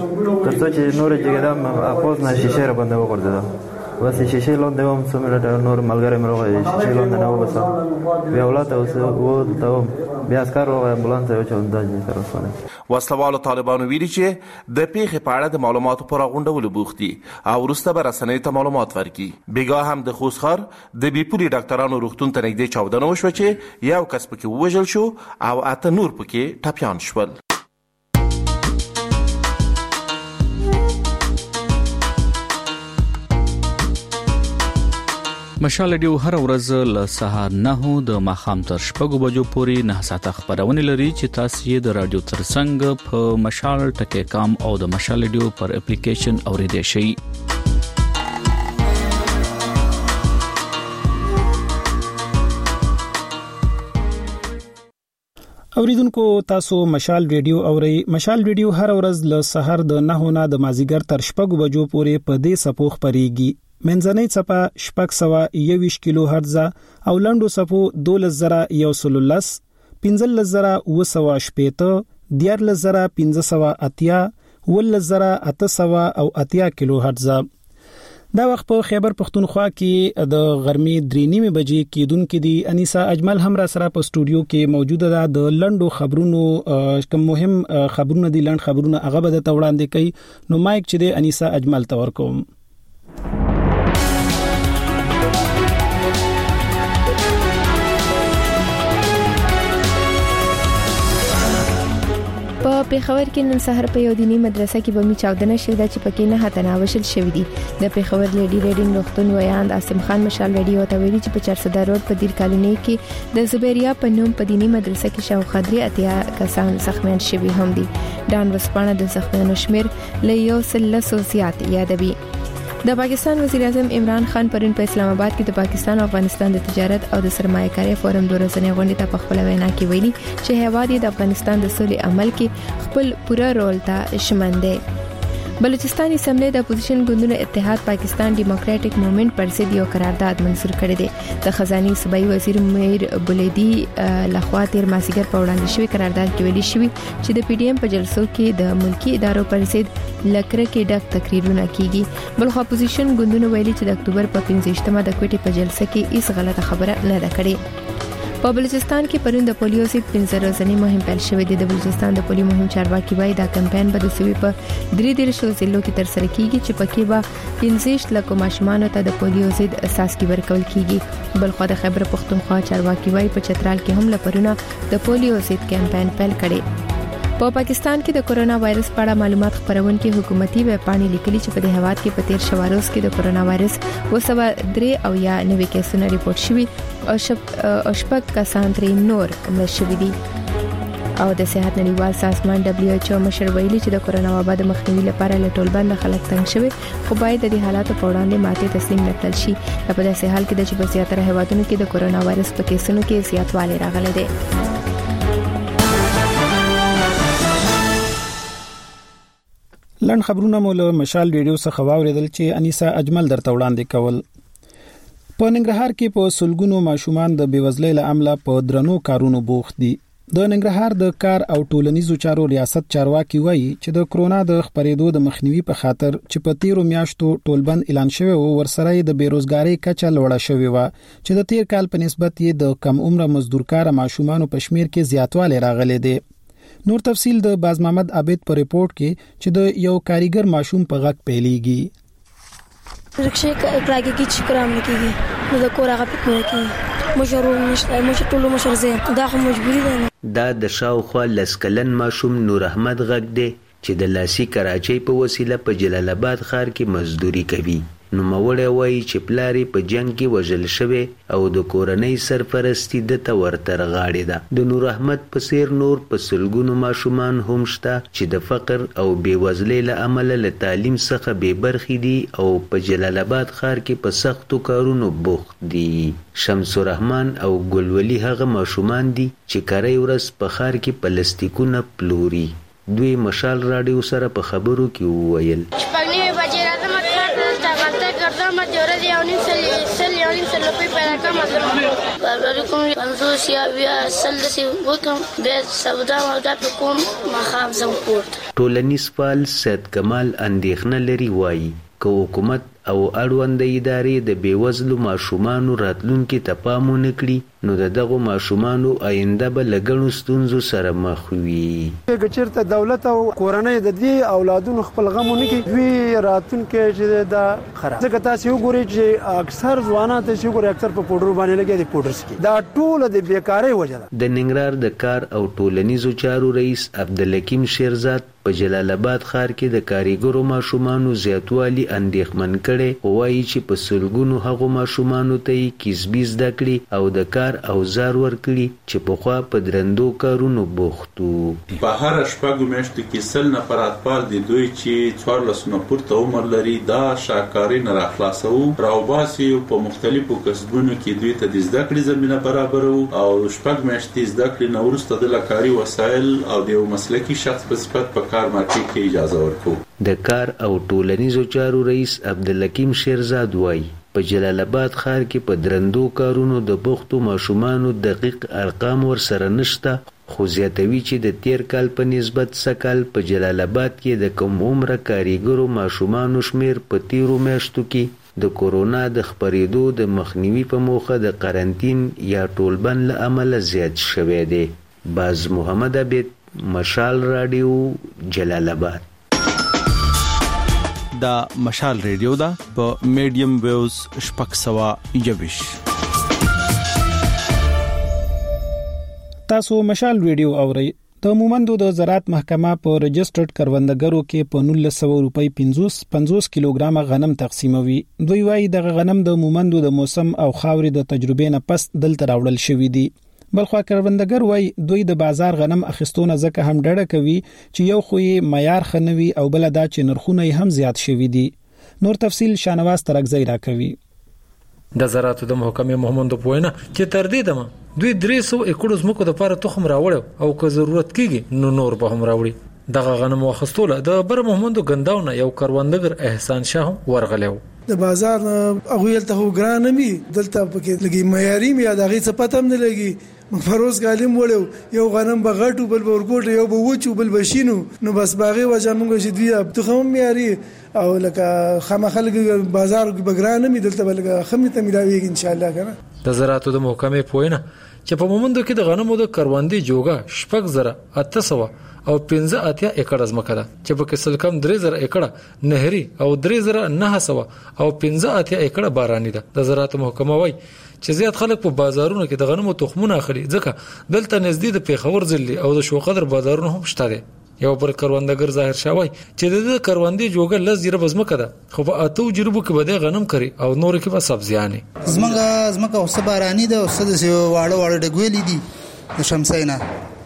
تر څو چې نور جګدا اپوز نه شیشه را بنده وکړه واسه شیشه لاندې هم سمره نور ملګری مروه شیشه لاندې نه وبسه بیا ولاته اوس و ته بیا اسکار او امبولانس یو چوندای تر وسونه. وسلوالو طالبانو ویلي چې د پیښې په اړه د معلوماتو پر غونډولو بوختي او وروسته به رسنیو ته معلومات ورکړي. بیګا هم د خوست ښار د بیپوري ډاکټرانو روغتون ته نږدې چاودنه وشوه چې یو کس پکې ووژل شو او اته نور پکې ټپیان شول. مشال ریډیو هر ورځ له سهار نه د ماښام تر شپږو بجو پورې نه ساعته خبرونه لري چې تاسو یې د رادیو ترڅنګ په مشال ټکی کام او د مشال ریډیو پر اپلیکیشن اوریدئ شئ. اوریدونکو تاسو مشال ریډیو اورئ. مشال ریډیو هر ورځ له سهار د نه نه د مازیګر تر شپږو بجو پورې په دې سپو خبريږي. منځنۍ صفه شپږ سوه یوویشت کیلو هرتز او لنډو صفو دولس زره یو سل لس پنځلس زره اوه سوه شپېته دیارلس زره پنځه سوه اتیا ولس زره اته سوه او اتیا کیلو هرتز. دا وخت په خیبر پختونخوا کې د غرمې درې نیمه بجې کېدونکې دي. انیسا اجمل هم را سره په سټوډیو کې موجوده ده. د لندو خبرونو کوم مهم خبرونه دي، لند خبرونه هغه به د وړاندې کوي. نو مایک چې د انیسا اجمل تور کوم. په پیښور کې نن سحر په یو دینی مدرسه کې بمي چاودنه شوه چې پکې نه هتناوشل شوې دي. د پیښور لیډي ریډینګ روغتون ویاند عاصم خان مشال رادیو ته ویلي چې په چارسده روډ په دیر کالونی کې د زبیریا په نوم په دینی مدرسه کې شاوخوا درې اتیا کسان زخمیان شوي هم دي. ډان وسپانه د زخمیانو شمیر له یو سل لسو زیات یادوي. د پاکستان وزیر اعظم عمران خان پرون په اسلام آباد کې د پاکستان او افغانستان د تجارت او د سرمایه‌کارۍ فورم د ورځې غونډې ته په خپل وینا کې ویلي چې هیواد د افغانستان د سولې عمل کې خپل پوره رول ته شمن دی. بلوچستان اسمبلی د اپوزیشن ګوندونو اتحاد پاکستان ډیموکراټک موومېنټ پر ضد یو قرارداد منزور کړی دی. د خزاني صوبایي وزیر میر بولیدي لخوا تیر ماسیګر په وړاندې شوی قرارداد کې ویلي شوی چې د پی ډی ایم په جلسو کې د ملکی ادارو پر ضد لکره کې ډک تقریرونه کیږي. بل خو اپوزیشن ګوندونو ویلي چې د اکتوبر په پنځه مه د کوټې په جلسه کې هیڅ غلطه خبره نه ده کړې. په بلوچستان کې پرون د پولیو ضد پنځه ورځې مهم پیل شوې ده. د بلوچستان د پولیو مهم چارواکي وایي دا کمپاین به د سوي په درې دیرشو ضلعو کې ترسره کیږي چې پکې به پنځه لک ماشومان ته د پولیو ضد اساس کې ورکول کیږي. بل خو د خیبر پختونخوا چارواکي وایي په چترال کې هم لپرونه د پولیو ضد کمپاین پیل کړي. په پا پاکستان کې د کورونا وایرس په اړه معلومات خپرونکي حکومتي ویب پاڼې لیکلي چې په دې هواد کې په تیر شواروز کې د کورونا وایرس وسوه درې او یا نوي کیسونه ریپورت شوي او شپږ کسان ترې نور مړه شوي دي. او د صحت نړیوال سازمان دبليو ایچ او مشر ویلي چې د کورونا وبا د مخنیوي لپاره لټول بند خلک تنګ شوي، خو باید د دې حالاتو په وړاندې ماته تسلیم نه کړل شي. په داسې حال کې د چې په زیاتره هیوادونو کې د کورونا وایرس په کیسونو کې زیاتوالی راغلی دی. لند خبرونه مو له مشال ریډیو څخه واوریدل چې انیسا اجمل درته وړاندې کول. په ننګرهار کې په سلګونو ماشومان د بیوزلۍ له امله په درنو کارونو بوخت دي. د ننګرهار د کار او ټولنیزو چارو ریاست چارواکي وایي چې د کرونا د خپرېدو د مخنیوي په خاطر چې په تیرو میاشتو ټولبند اعلان شوی و، ورسره د بیروزګاری کچه لوړه شوې و چې د تیر کال په نسبت یې د کم عمره مزدورکار ماشومانو په شمیر کې زیاتوالی راغلی دی. نور تفصیل د باز محمد عابد په ریپورت کې چې د یو کاریګر ماشوم په غږ پیلېږي. رکشې کراګي کې چې کرام نکېږي نو د کور هغه پکې نکېږي مشرو نشته مشر ټولو مشر زه دا خو مجبوری ده. دا د شاوخوا لسکلن ماشوم نور احمد غږ دی چې د لاسي کراچۍ په وسیله په جلال آباد ښار کې مزدوري کوي. نو موړی وایي چې پلاری په جنگ کې وژل شوی او د کورنۍ سرپرستی د ته ورتر غاړې ده. د نور احمد په څیر نور په سلګونو ماشومان هم شته چې د فقر او بیوزلۍ له امله له تعلیم څخه بې برخې دي او په جلال آباد ښار کې په سختو کارونو بوخت دي. شمس الرحمن او ګلولي هغه ماشومان دي چې کاری ورځ په ښار کې پلاستیکونه پلوري. دوی مشال راډیو سره په خبرو کې وویل ټولنیز فعال سید کمال اندېښنه لري، وایي که حکومت او اړوند ادارې د بیوزلو ماشومانو راتلونکي ته پام ونه کړي نو د دغو ماشومانو آینده به له ګڼو ستونزو سره مخ وي. که چېرته دولت او کورنۍ د دې اولادونو خپل غم ونه کړي دوی راتلونکی چې دا خراب ځکه تاسې وګورئ چې اکثر ځوانان تاسې وګورئ اکثر په پوډرو باندې لګیا دي پوډر څکي. دا ټوله د بیکارۍ وجه ده. د ننګرهار د کار او ټولنیزو چارو رئیس عبدالحکیم شیرزاد په جلال آباد ښار کې د کاریګرو ماشومانو زیاتوالي اندېښمن کړی، وایي چې په سلګونو هغو ماشومانو ته یې کسبي زده کړي او د کار اوزار ورکړي چې پخوا په درندو کارونو بوخت وو. په هره شپږو میاشتو کې سل نفر اطفال دي دوی چې څوارلس نه پورته عمر لري دا شاکاري نه راخلاصوو راوباسي په مختلفو کسبونو کې دوی ته د زده کړې زمینه برابروو او شپږ میاشتې زده کړې نه وروسته د کاري وسایل او د یو مسلکي شخص په صفت په کار مارکیټ کې اجازه ورکوو. د کار او ټولنیزو چارو رئیس عبدالحکیم شیرزاد وایي په جلال آباد ښار کې په درندو کارونو د بوختو ماشومانو دقیق ارقام ورسره نشته، خو زیاتوي چې د تیر کال په نسبت سږکال په جلال آباد کې د کم عمره کاریګرو ماشومانو شمیر په تیرو میاشتو کې د کورونا د خپرېدو د مخنیوي په موخه د قرنطین یا ټولبند له امله زیات شوی دی. باز محمد عبید، مشال رادیو، جلال آباد. دا مشال رادیو دا په میډیم ویوز شپږ سوه یوویش. تاسو مشال رادیو اورئ. د مومندو د زراعت محکمه په رجسټرډ کروندګرو کې په نولس سوه روپۍ پنځوس کیلوګرام غنم تقسیموي. دوی وايي د غنم د مومندو د موسم او خاورې د تجربې نه پس دلته راوړل شوی دي. بلخوا کروندګر وايي دوی د بازار غنم اخیستونه ځکه هم ډډه کوي چې یو خو یې معیار خنوي او بل دا چې نرخونه هم زیات شوی دي. نور تفصیل شانواز ترغزی راکوي. د زراعت د محکمې محمد پوینه چې تر دې دمه دوی درې سوه ایکړو ځمکو د پاره تخم راوړ او که ضرورت کیږي نو نور به هم راوړي. دغه غنم واخستوله د بر محمد ګنداونه یو کروندګر احسان شاه ورغلو. د بازار اغویل ته ګرانمي دلته پکې لګي معیاري میا دغه څه پته نه لګي. مفروز غالم وړو یو غنم بغټو بل ورکوټ یو به وچو بل بشینو نو بس باغې وجه مونږ چې دوی تخم معیاري او لکه خامخلګ بازار بګرانمي دلته بلګه خمه ته ملاويږي ان شاء الله کنه. د زراعت د محکمې پوینه چې په مومندو کې د غنمو د کروندې جوګه شپږ زره اته سوه او پنځه اتیا ایکړ ځمکه ده چې په کې سل کم درې زره ایکړه نهري او درې زره نه سوه او پنځه اتیا ایکړه باراني ده. د زراعت محکمه وایي چې زیات خلک په بازارونو کې د غنمو تخمونه اخلي ځکه دلته نږدې د پیښور ضلع او د شوقدر بازارونو هم شته دي. یو بل کروندګر ظاهر شاوی چې د کروندې جوګه لږ زیره بزمکه ده خو په اته جربو کې بده غنم کړي او نور کې به سبزیانه زمګه زمګه او سبارانی ده او سد واړه واړه ډګولې دي د شمسینا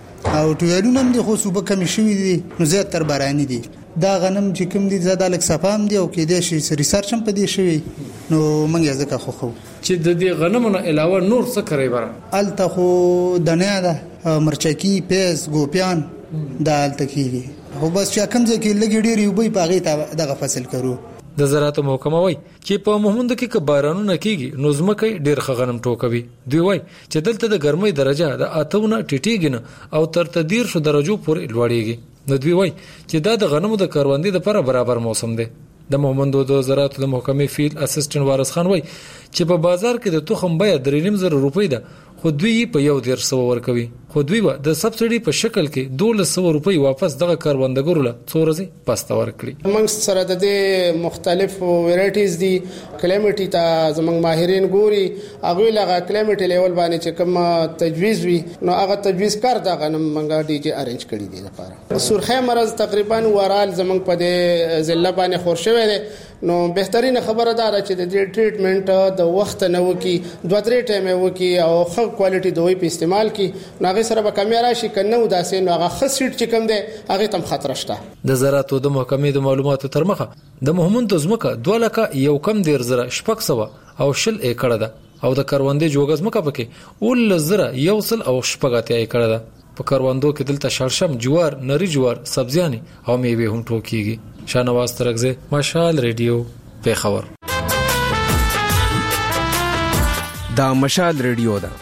او ټویلونه هم دي خو صوبه کمی شوی دي نو زیات تر بارانی دي. دا غنم چې کوم دي زاده لک صفام دي او کې د شي ریسرچ هم پدې شوی نو منګه ځکه خو خو چې د دې غنمونو علاوه نور څه کوي بره الته خو دنیا ده مرچکی پیس ګوپیان دال تکیږي خو بس چې کوم ځکه لګي ډیری وبې پاغې ته دغه فصل کرو. د زراعت محکمه وای چې په مومند کې ک بارانونه کیږي نو زمکه ډیر غنم ټوکوي. دوی وای چې دلته د ګرمۍ درجه د اتونه ټیټیږي او تر تدیر شو درجو پورې لوړیږي. نو دوی وای چې دا د غنمو د کاروندې لپاره برابر موسم دی. د مومندو د زراعت د محکمې فیلډ اسسټنټ وارث خان وای چې په بازار کې د تخم بیه درې نیم زره روپۍ ده خو دوی په یو ډیر سو ورکوي. خو دوی به د سبسيډي په شکل کې دولس سوه روپۍ واپس دغه کاروندګرو له څو ورځې پسته ورکړي. موږ سره د دې مختلف ویرایټیز دي کلایمټي ته زموږ ماهرین ګوري هغه لغه کلایمټي لیول باندې چې کوم تجویز وي نو هغه تجویز کار دا غنم منګه ډي جی ارنج کړی دي لپاره. سرخه مرز تقریبا ورال زموږ په دې ضلع باندې خورشوي دي نو بهترین خبره ده چې د دې ټریټمنټ د وخت نه وکي دوه درې ټایم وکي او ښه کوالټي دوی په استعمال کی نو هغه سره به کیمرا شي کنه وداسې نو هغه خسیټ چې کوم دی هغه تم خطر شته. د زراعت د محکمې د معلوماتو تر مخه د محمد زمکه دوه لکه یو کم ډیر زره شپږ سوه او شل ایکړه ده او د کروندې جوګز مکه پکې ول زره یو سل او شپږ اتیا ایکړه ده. په کروندو کې دلته شړشم جوار نری جوار سبزیاني او میوه هم ټوکیږي. شانواز ترغزه مشال رادیو پیښور. دا مشال رادیو ده.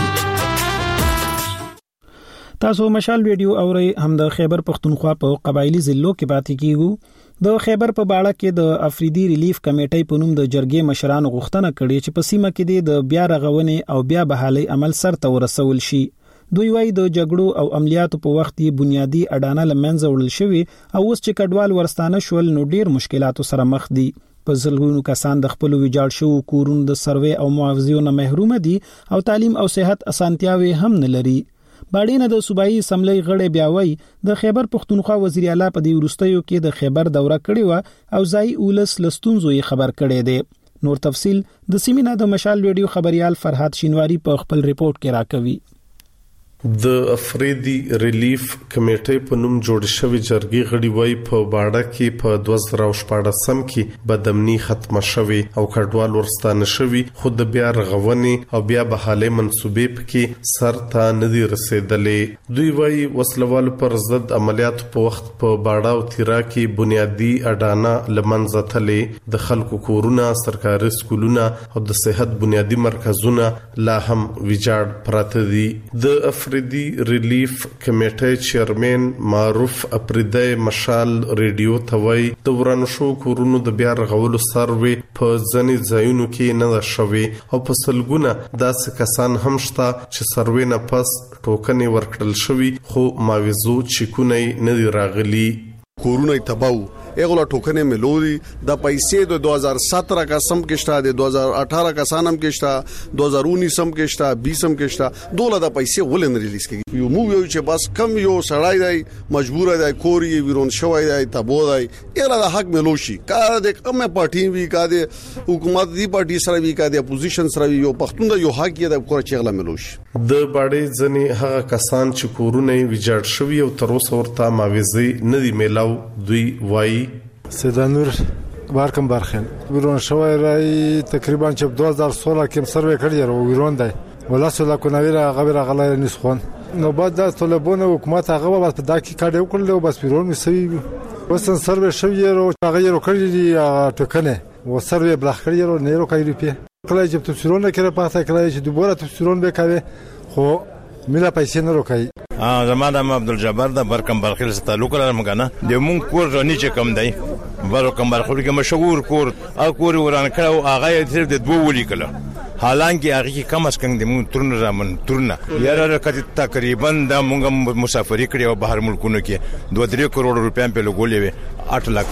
تاسو مشال رادیو اورئ. هم د خیبر پختونخوا په قبایلی ضلعو کې پاتې کیږو. د خیبر په باړه کې د افریدي ریلیف کمیټې په نوم د جرګې مشرانو غوښتنه کړې چې په سیمه کې د بیا رغونې او بیا بحالي عمل سرته ورسول شي. دوی وايي د جګړو او عملیاتو په وخت کې بنیادی اډانه لمنځه وړل شوی او اوس چې کډوال ورستانه شول نو ډیر مشکلاتو سره مخ دي. په زلګونو کسان د خپل ویجاړ شو کورونو د سروې او معاوضیو نه محروم دي او تعلیم او صحت اسانتیاوي هم نه لري. باډینه د صوبایي اسمبلی غړي بیا وایي د خیبر پختونخوا وزیر اعلی په دې ورستیو کې د خیبر دوره کړې و او ځای اولس لستونزو یې خبر کړي دي. نور تفصيل د سیمینار د مشال رادیو خبريال فرحات شینواری په خپل ریپورت کې راکوي. د افریدي ریلیف کمیټې په نوم جوړ شوی جرګې غړي وای په باډه کې په دوه زره شپږم کې بدامني ختمه شوی او کډوال ورستانه شوی خو د بیا رغونې او بیا بحاله منسوبې پکې سر ته ندي رسیدلې. دوی وای وسلوال پر ضد عملیات په وخت په باډه او تیرا کې بنیادی اډانه لمنځه تلې د خلکو کورونه سرکاري سکولونه او د صحت بنیادی مرکزونه لا هم ویجاړ پراته دي. د افریدي ریلیف کمیټې چیرمن معروف افریدی مشال ریډیو توي د ورانو شو کورونو د بیا رغولو سروي په ځنې ځایونو کې نه شوي او په سلګونه داسې کسان هم شته چې سروي نه پس ټوکنې ورکړل شوي خو ماویزو چیکونه نه دی راغلي. کورونه تباو اغلا ټوکنه ملوري د پیسې د دو هزار سترہ کا سم کېشتا د دو هزار اٹھارہ کا سانم کېشتا دو هزار انیس سم کېشتا بیس سم کېشتا دوله د پیسې ولن ریلیز کیږي یو مو یو چې بس کم یو سړای دی مجبور دی کوري ویرون شوی دی تبو دی اغلا د حق ملوشي کار د کومه پارټي وی کا د حکومت دی پارټي سره وی کا د اپوزیشن سره یو پښتون د یو حق یې د کور چغلا ملوشي. د باړې ځنې هغه کسان چې کورونه ویجاړ شوی او تر اوسه ورته ماویزي نه دی میلاو دوی وایي سیدانور بارکم بارخن ویرون شوی رای تقریبا چې دو هزار سولہ کې سروې کړی او ویرون دی ولا سولا کو نویرا غبر غلا نسخون نو بعد د طلبونه حکومت هغه بس په داکی کاډ وکړل او بس ویرون مسوي وسن سروې شوی او هغه یې کړی دی ټکنه و سروې بلخ کړی او نه رو کوي په کله چې تفسیرونه کړه پاتې کله چې دوباره تفسیرونه وکړي خو ملا پیسې نه روکای. اه زماده م عبدالجبار د برکم برخیل ست تعلق لرم کنه د مونږ کور رنی چې کم دی برکم برخیل کې مشهور کور ا کور وران کړه هغه یې د دوه ولي کله حالانکه هغه کې کم اس کم د مونږ ترن رامن ترنه یاره کته تقریبا د مونږ مسافری کړي او بهر ملکونو کې دوه درې کروڑ روپیا په لګولې وي آٹھ لاکھ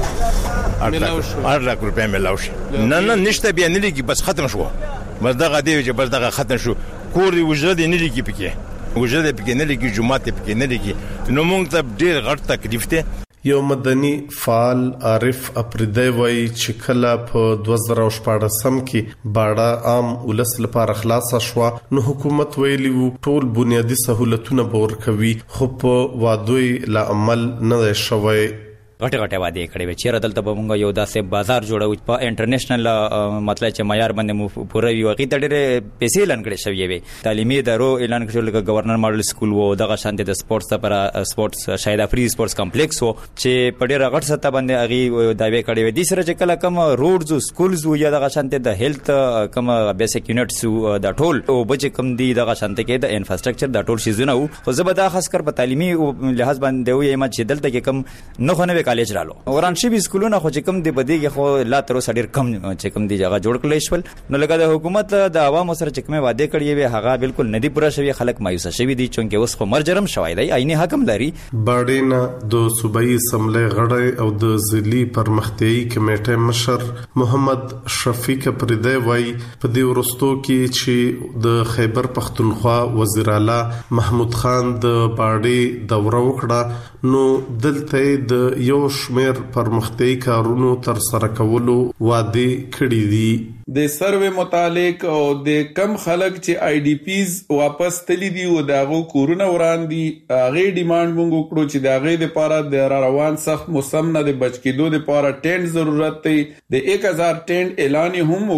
روپیا آٹھ لاکھ روپیا ملاوش نه نه نشته بیا نه لګي بس ختم شو بس دغه دی چې بس دغه ختم شو کور وجود نه لګي پکې وجود پکې نه لګي جمعه پکې نه لګي نو موږ ته ډیر غټ تکلیف ته. یو مدني فعال عارف افریدی وای چې کله په دوه زره شپږ کې باړه عام ولس لپاره خلاص شو نو حکومت ویلی وو ټول بنیادی سہولتونه بور کوي خو په وادوی لا عمل نه شوی. غټه غټه وعده کړې و چې ردل ته بمونږ یو داسې بازار جوړو په انټرنیشنل مطلب چې معیار باندې پوره وي وقې ته ډېر پیسې اعلان کړي شوی وي تعلیمي ادارو اعلان کړل لکه گورنر ماډل سکول وو دغه شانته د سپورتس لپاره سپورتس شاید افری سپورتس کمپلیکس وو چې په ډېر غټ سطح باندې اغي داوی کړي وي د سره چې کله کوم روډز سکولز وو یا دغه شانته د هیلث کوم بیسیک یونټس د ټول او بچ کم دي دغه شانته کې د انفراستراکچر د ټول شیزونه وو خو زبدا خاص کر په تعلیمي لحاظ باندې وي ما چې دلته کې کم نه خونه کالج رالو وران شي سکولونه خو چې کم دی بدیږي خو لا تر اوسه ډیر کم چې کم دی جگہ جوړ کړل شول نو لکه د حکومت د عوامو سره چې کومه وعده کړی وي هغه بالکل ندی پوره شوی خلک مایوس شوی دي چې اوس خو مرجرم شوی دی عیني حکم لري. باډینا د صوبایي اسمبلی غړی او د ضلعي پرمختیایي کمیټې مشر محمد شفیق پردی وای په دې ورستو کې چې د خیبر پختونخوا وزیر اعلی محمود خان د باډي دوره وکړه نو دلته د یو شمیر پرمختیایي کارونو تر سره کولو وعده کړې دي. د سروې متعلق او د کم خلک چې آی ډی پیز واپس تللی دي او داغو کورونه وران دي هغه ډیماند مونږ وکړو چې داغه د لپاره د روان سخت موسم نه د بچ کېدو لپاره ټینټ ضرورت دی د یک هزار ټینټ اعلان هم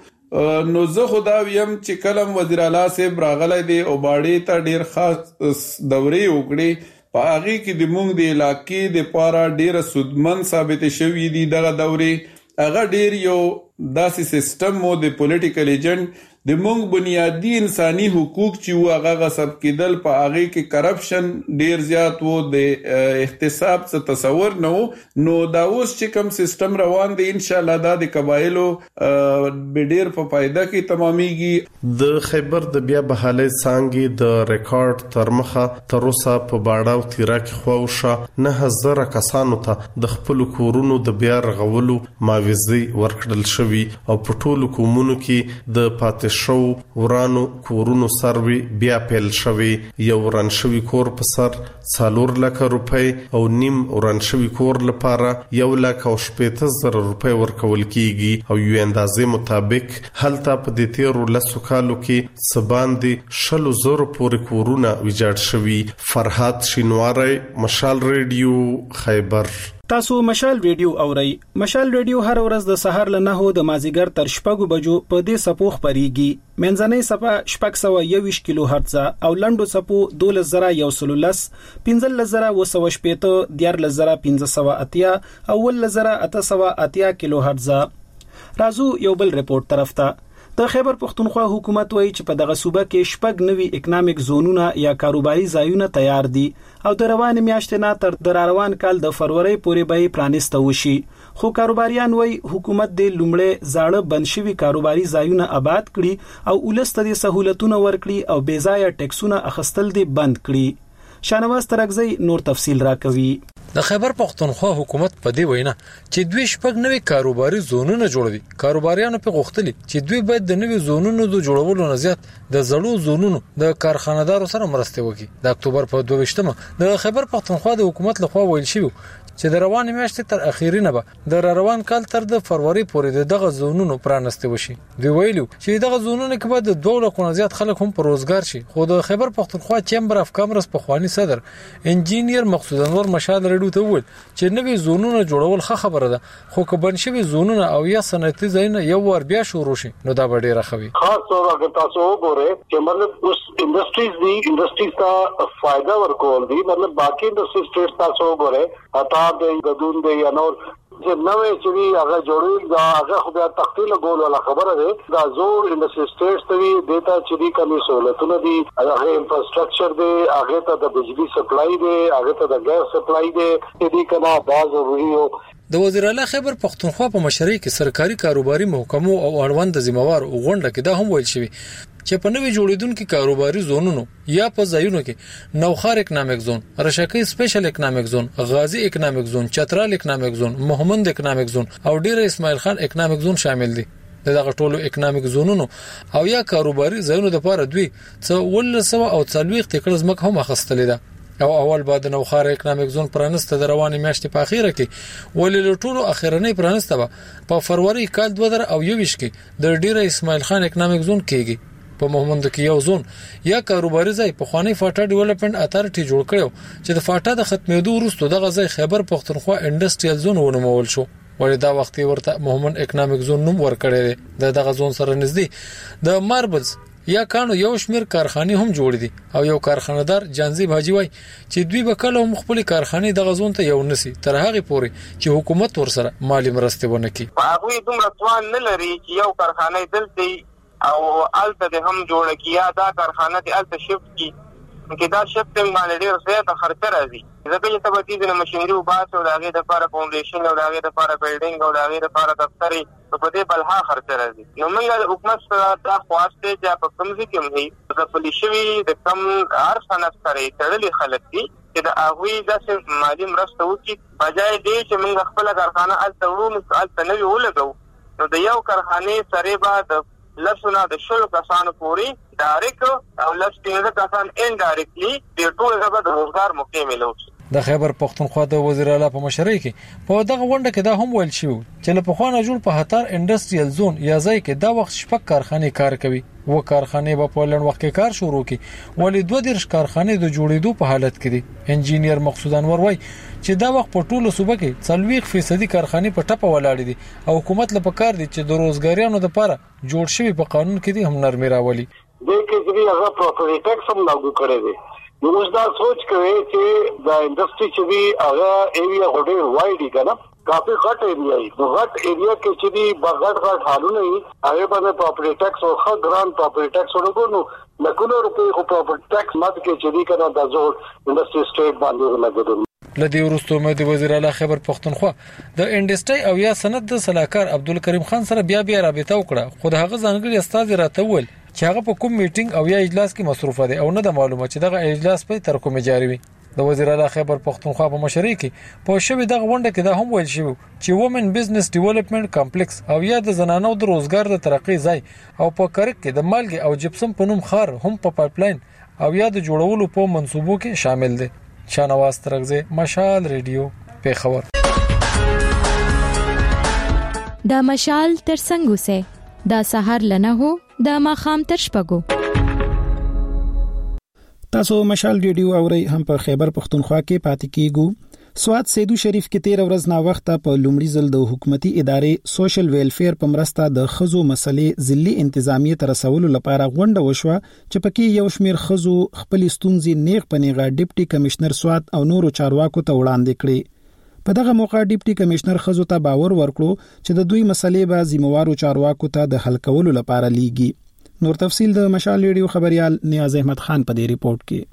وکړو نو زه خدا ویم چې کلم وزیر اعلی صاحب راغلی دی او باړې ته ډیر خاص دورې وکړي په هغه کې د مونږ د علاقې د پاره ډیره سودمن ثابت شوی دي دغه دورې هغه ډیر یو داسې سیستم مو د پولیټیکل ایجنټ د مونږ بنیادی انساني حقوق چې و هغه غصب کېدل په هغه کې کرپشن ډیر زیات وو د احتساب څخه تصور نه وو نو دا اوس چې کوم سیستم روان دی ان شاء الله دا د قبایلو به ډیر په فائدہ کې تمامېږي. د خیبر د بیا بحالي څنګه د ریکارډ تر مخه تر اوسه په باړه او تیرا کې خوښه نه هزار کسانو ته د خپل کورونو د بیا رغولو معاوضه ورکړل شوی او په ټولو کومونو کې د پاتې شو ورانو کورونو سروي بیا پیل شوی یو وران شوی کور په سر څلور لک روپۍ او نیم وران شوی کور لپاره یو لک او شپږ زره روپۍ ورکول کیږي او یو اندازې مطابق هلته په دې تیرو لسو کالو کې سباندي شلو زره پورې کورونه ویجاړ شوی. فرحات شینواری مشال ریډیو خیبر. تاسو مشال ریډیو اورئ. مشال ریډیو هر ورځ د سهار له نهو د مازیګر تر شپږو بجو په دې سپو خبريږي. منځنۍ صفه شپږ سوه یوویشت کیلو هرتز او لنډو صفو دولس زره یو سل لس پنځلس زره اوه سوه شپېته دیارلس زره پنځه سوه اتیا او اوولس زره اته سوه اتیا کیلو هرتز. راځو یو بل ریپورت طرف ته. د خیبر پښتونخوا حکومت وایي چې په دغه صوبه کې شپږ نوي اکونومیک زونونه یا کاروباري ځایونه تیار دي او د روان میاشتې نه تر د روان کال د فروری پورې به پرانیسته وشي. خو کاروباریان وایي حکومت د لومړی زاړه بنشوي کاروباري ځایونه آباد کړي او ولست د سہولتونه ورکړي او بې ځایه ټیکسونه اخیستل دي بند کړي. شانواز ترغزی نور تفصیل راکوي. د خیبر پښتونخوا حکومت په دې وینا چې دوی شپږ نوي کاروباري زونونه جوړوي. کاروباریانو په غوښتلي چې دوی باید د نوي زونونو د جوړولو نه زیات د زړو زونونو د کارخانه‌دارو سره مرسته وکړي. د اکتوبر په دوه ویشتمه د خیبر پښتونخوا د حکومت لخوا ویل شوی چې د روان میاشتې تر اخیری نه به د روان کال تر د فروری پورې دغه زونونو پرانسته وشي. دوی ویلو چې دغه زونونه کې به د دوه لکو زیات خلک هم پر روزګار شي. خو د خیبر پښتونخوا چیمبر اف کامرس په خواني صدر انجینیر مقصود انور مشال رډو ته وویل چې نوې زونونه جوړول ښه خبره ده، خو که بنشوي زونونه او یا صنعتي ځایونه یو ور بیا شروع شي نو دا به ډیره ښه وي. خاص طور اگر تاسو وګورئ چې مطلب اوس انډستریز دی انډستریز ته فائدہ ورکول دي، مطلب باقي انډستریز سټیټ تاسو وګورئ اتا د غدون دی یا نور چې نوې چې هغه جوړول دا هغه خو بیا تختی لګول ولا خبره ده. دا زور انډستریز سټیټس ته دیتا چې دی کمی سہولتونه دي، هغه انفراستراکچر دی، هغه ته د بجلی سپلای دی، هغه ته د ګاز سپلای دی، دې کنا دا ضروري او د وزیر اعلی خیبر پښتونخوا په مشرۍ کې سرکاري کاروباري محکمو او اړوند ذمہوار غونډه کې دا هم ویل شوی چې په نوې جوړیدونکو کاروباري زونونو یا په ځایونو کې نوخار اکونومیک زون، رشکی سپیشل اکونومیک زون، غازی اکونومیک زون، چترال اکونومیک زون، محمد اکونومیک زون او ډیر اسماعیل خان اکونومیک زون شامل دي. دغه ټولو اکونومیک زونونو او یا کاروباري ځایونو لپاره دوی څو ولسو او څلويخ تکړه ځمکه هم اخیستلې ده. او اول بعد نوخار اکونومیک زون پرانسته د رواني میاشتې په اخیره کې ولې له ټولو اخیرنۍ پرانسته په فروری کال دوه زره او یو کې د ډیر اسماعیل خان اکونومیک زون کېږي. په محمد کې یو زون یا کاروباري ځای په خوانی فاټا ډیولپمنٹ اتارټي جوړ کړو چې د فاټا د ختمېدو وروسته دغه ځای خیبر پښتونخوا انډستریال زون ونومول شو. ولې دا وخت ورته محمد اکونومیک زون نوم ورکړی دی. د دغه زون سره نږدې د ماربلز یا کانو یو شمیر کارخانه هم جوړ دي او یو کارخانه‌دار جانزیب حاجی وای چې دوی به کله هم خپل کارخانه دغه زون ته یو نسی تر هغه پوري چې حکومت ورسره مالی مرسته ونه کړي. هغه دومره توان نه لري چې یو کارخانه دلته او الته د هم جوړ کیا دا کارخانه د الته شفت کی کې دا شفت باندې ډیر زیات خرچه راځي. ځکه چې تبدیل د ماشينري او باسو د هغه د لپاره فاونډیشن او د هغه د لپاره بلډینګ او د هغه د لپاره دفتري په دې بلها خرچه راځي. نو موږ د حکومت سره دا خواسته چې په کوم ځای کې موږ د پولیسوي د کم هر صنعت سره تړلي خلک دي چې د هغه د مالی مرسته وکړي بجای دې چې موږ خپل کارخانه الته ورو الته نه ولګو. نو د یو کارخانه سره به د لسونه د شلو کسانو پوری ډایرکټ او لس پنځه کسان انډایرکټلی د ټول هغه د روزګار موقع ملو. د خیبر پښتونخوا د وزیر اعلی په مشرۍ کې په دغه غونډه کې دا هم ویل شو چې له پخوانه جوړ په هتار انډستریال زون یا ځای کې دا وخت شپږ کارخانه کار کوي. و کارخانه په پولن وخت کې کار شروع کی ولې دوه درش کارخانه د جوړېدو په حالت کې دي. انجینیر مقصود انور وای چې دا وخت په ټولو صوبه کې څلويخ فیصد کارخانه په ټپه ولاړې دي او حکومت لپاره کار دي چې د روزګاریانو لپاره جوړ شوی په قانون کې دي هم نرمي راولي. د کې هغه پراپرټي ټیکس هم لاګو کړی دی. نو اوس دا سوچ کوي چې دا انډستری چې دی هغه ایریا غوډه وایډ کنه کافي غټ ایریا دی. نو غټ ایریا کې چې دی بغټ غټ حالونه ای هغه باندې پراپرټي ټیکس او خه ګران پراپرټي ټیکس ورکو. نو لکونو روپے خو پراپرټي ټیکس ماته کې چې دی کنه د زور انډستری سټیټ باندې لګیدل. لدی ورستو مې د وزیر اعلی خیبر پښتونخوا د انډستری او یا صنعت د صلاحکار عبدالکریم خان سره بیا بیا رابطه وکړه. خو د هغه ځانګړي استاد راته ول چې هغه په کوم میټینګ او یا اجلاس کې مصروفه دي او نه د معلومه چې دغه اجلاس په تر کومه جاری وي. د وزیر اعلی خیبر پښتونخوا په مشرۍ کې په شوی دغه غونډه کې دا هم ویل شوی چې وومن بزنس ډیولپمنٹ کمپلیکس او یا د زنانو د روزګار د ترقی ځای او په کرک کې د مالګي او جپسم په نوم خار هم په پایپلاین او یا د جوړولو په منصوبو کې شامل دي. شانواز ترغزه مشال ریډیو پیښور. دا مشال ترڅنګ سه دا سحر لنه هو دا ماخام تر شپګو. تاسو مشال ریډیو اوري هم په خیبر پښتونخوا کې پاتې کیږو. سواد سیدو شریف کې تیر ورځ نا وخت په لومړي ځل د حکومتي ادارې سوشل ویلفیر په مرسته د خزو مسلې ځلي انتظامیه تر رسولو لپاره غونډه وشوه چې پکې یو شمیر خزو خپل ستونزې نیغ پنیغه ډیپټي کمشنر سواد او نورو چارواکو ته وړاندې کړې. په دغه موقع ډیپټي کمشنر خزو ته باور ورکړو چې د دوی مسلې به ذمہوارو چارواکو ته د حل کولو لپاره لیږي. نور تفصیل د مشال ریډیو خبريال نیاز احمد خان په دې ریپورت کې.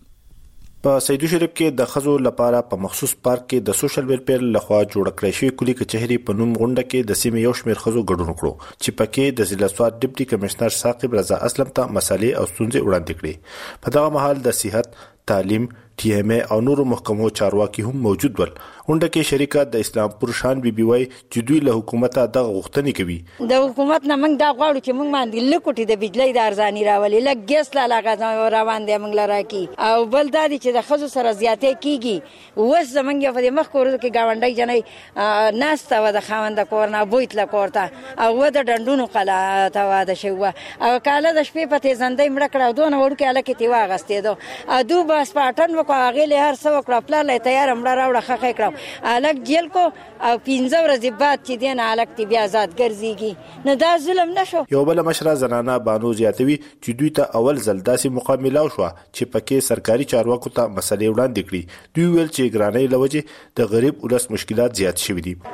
په سیدو شریف کې د خزو لپاره په مخصوص پارک کې د سوشل ویلفیر لخوا جوړ کړی شوی کلی کچهری په نوم غونډه کې د سیمې یو شمېر خزو ګډون کړو چې پکې د ضلع سواد ډیپټي کمشنر ثاقب رضا اسلم ته مسالې او ستونزې وړاندې کړې. په دغه مهال د صحت، تعلیم، ټي ایم ای او نورو محکمو چارواکي هم موجود ول. غونډه کې شریکه د اسلامپور شان بي بي وايي چې دوی له حکومت د غوښتنې کوي. د حکومت نه موږ دا غواړو چې موږ باندې لکوټي د بجلی د ارزاني راولي، لګ ګیس لا لګا روان دي موږ لره کی او بل دا چې د خزو سره زیاتې کیږي. وس زمونږ په دې مخ کورو کې گاونډي جنې ناسته و د خاوند کورنا بویت لا کوړه او و د ډندونو قلا ته و د شو او کاله د شپې په تیزندې مړ کړه دوه وړو کې الکه تی واغستې دو ا دو بس پاټن وکړه هغه له هر څو کړه پلا لې تیار مړه راوړه خخې کړه الک جیل کو او پنځه ورځې بعد چې دین الک تی بیا آزاد ګرځيږي نه دا ظلم نشو. یو بل مشره زنانه بانو زیاتوي چې دوی ته اول ځل داسې مقابله وشو چې پکې سرکاري چارواکو ته مسلې وړاندې کړي. دوی ویل چې ګرانۍ لوجه د غریب ولس مشکلات زیات شوي دي.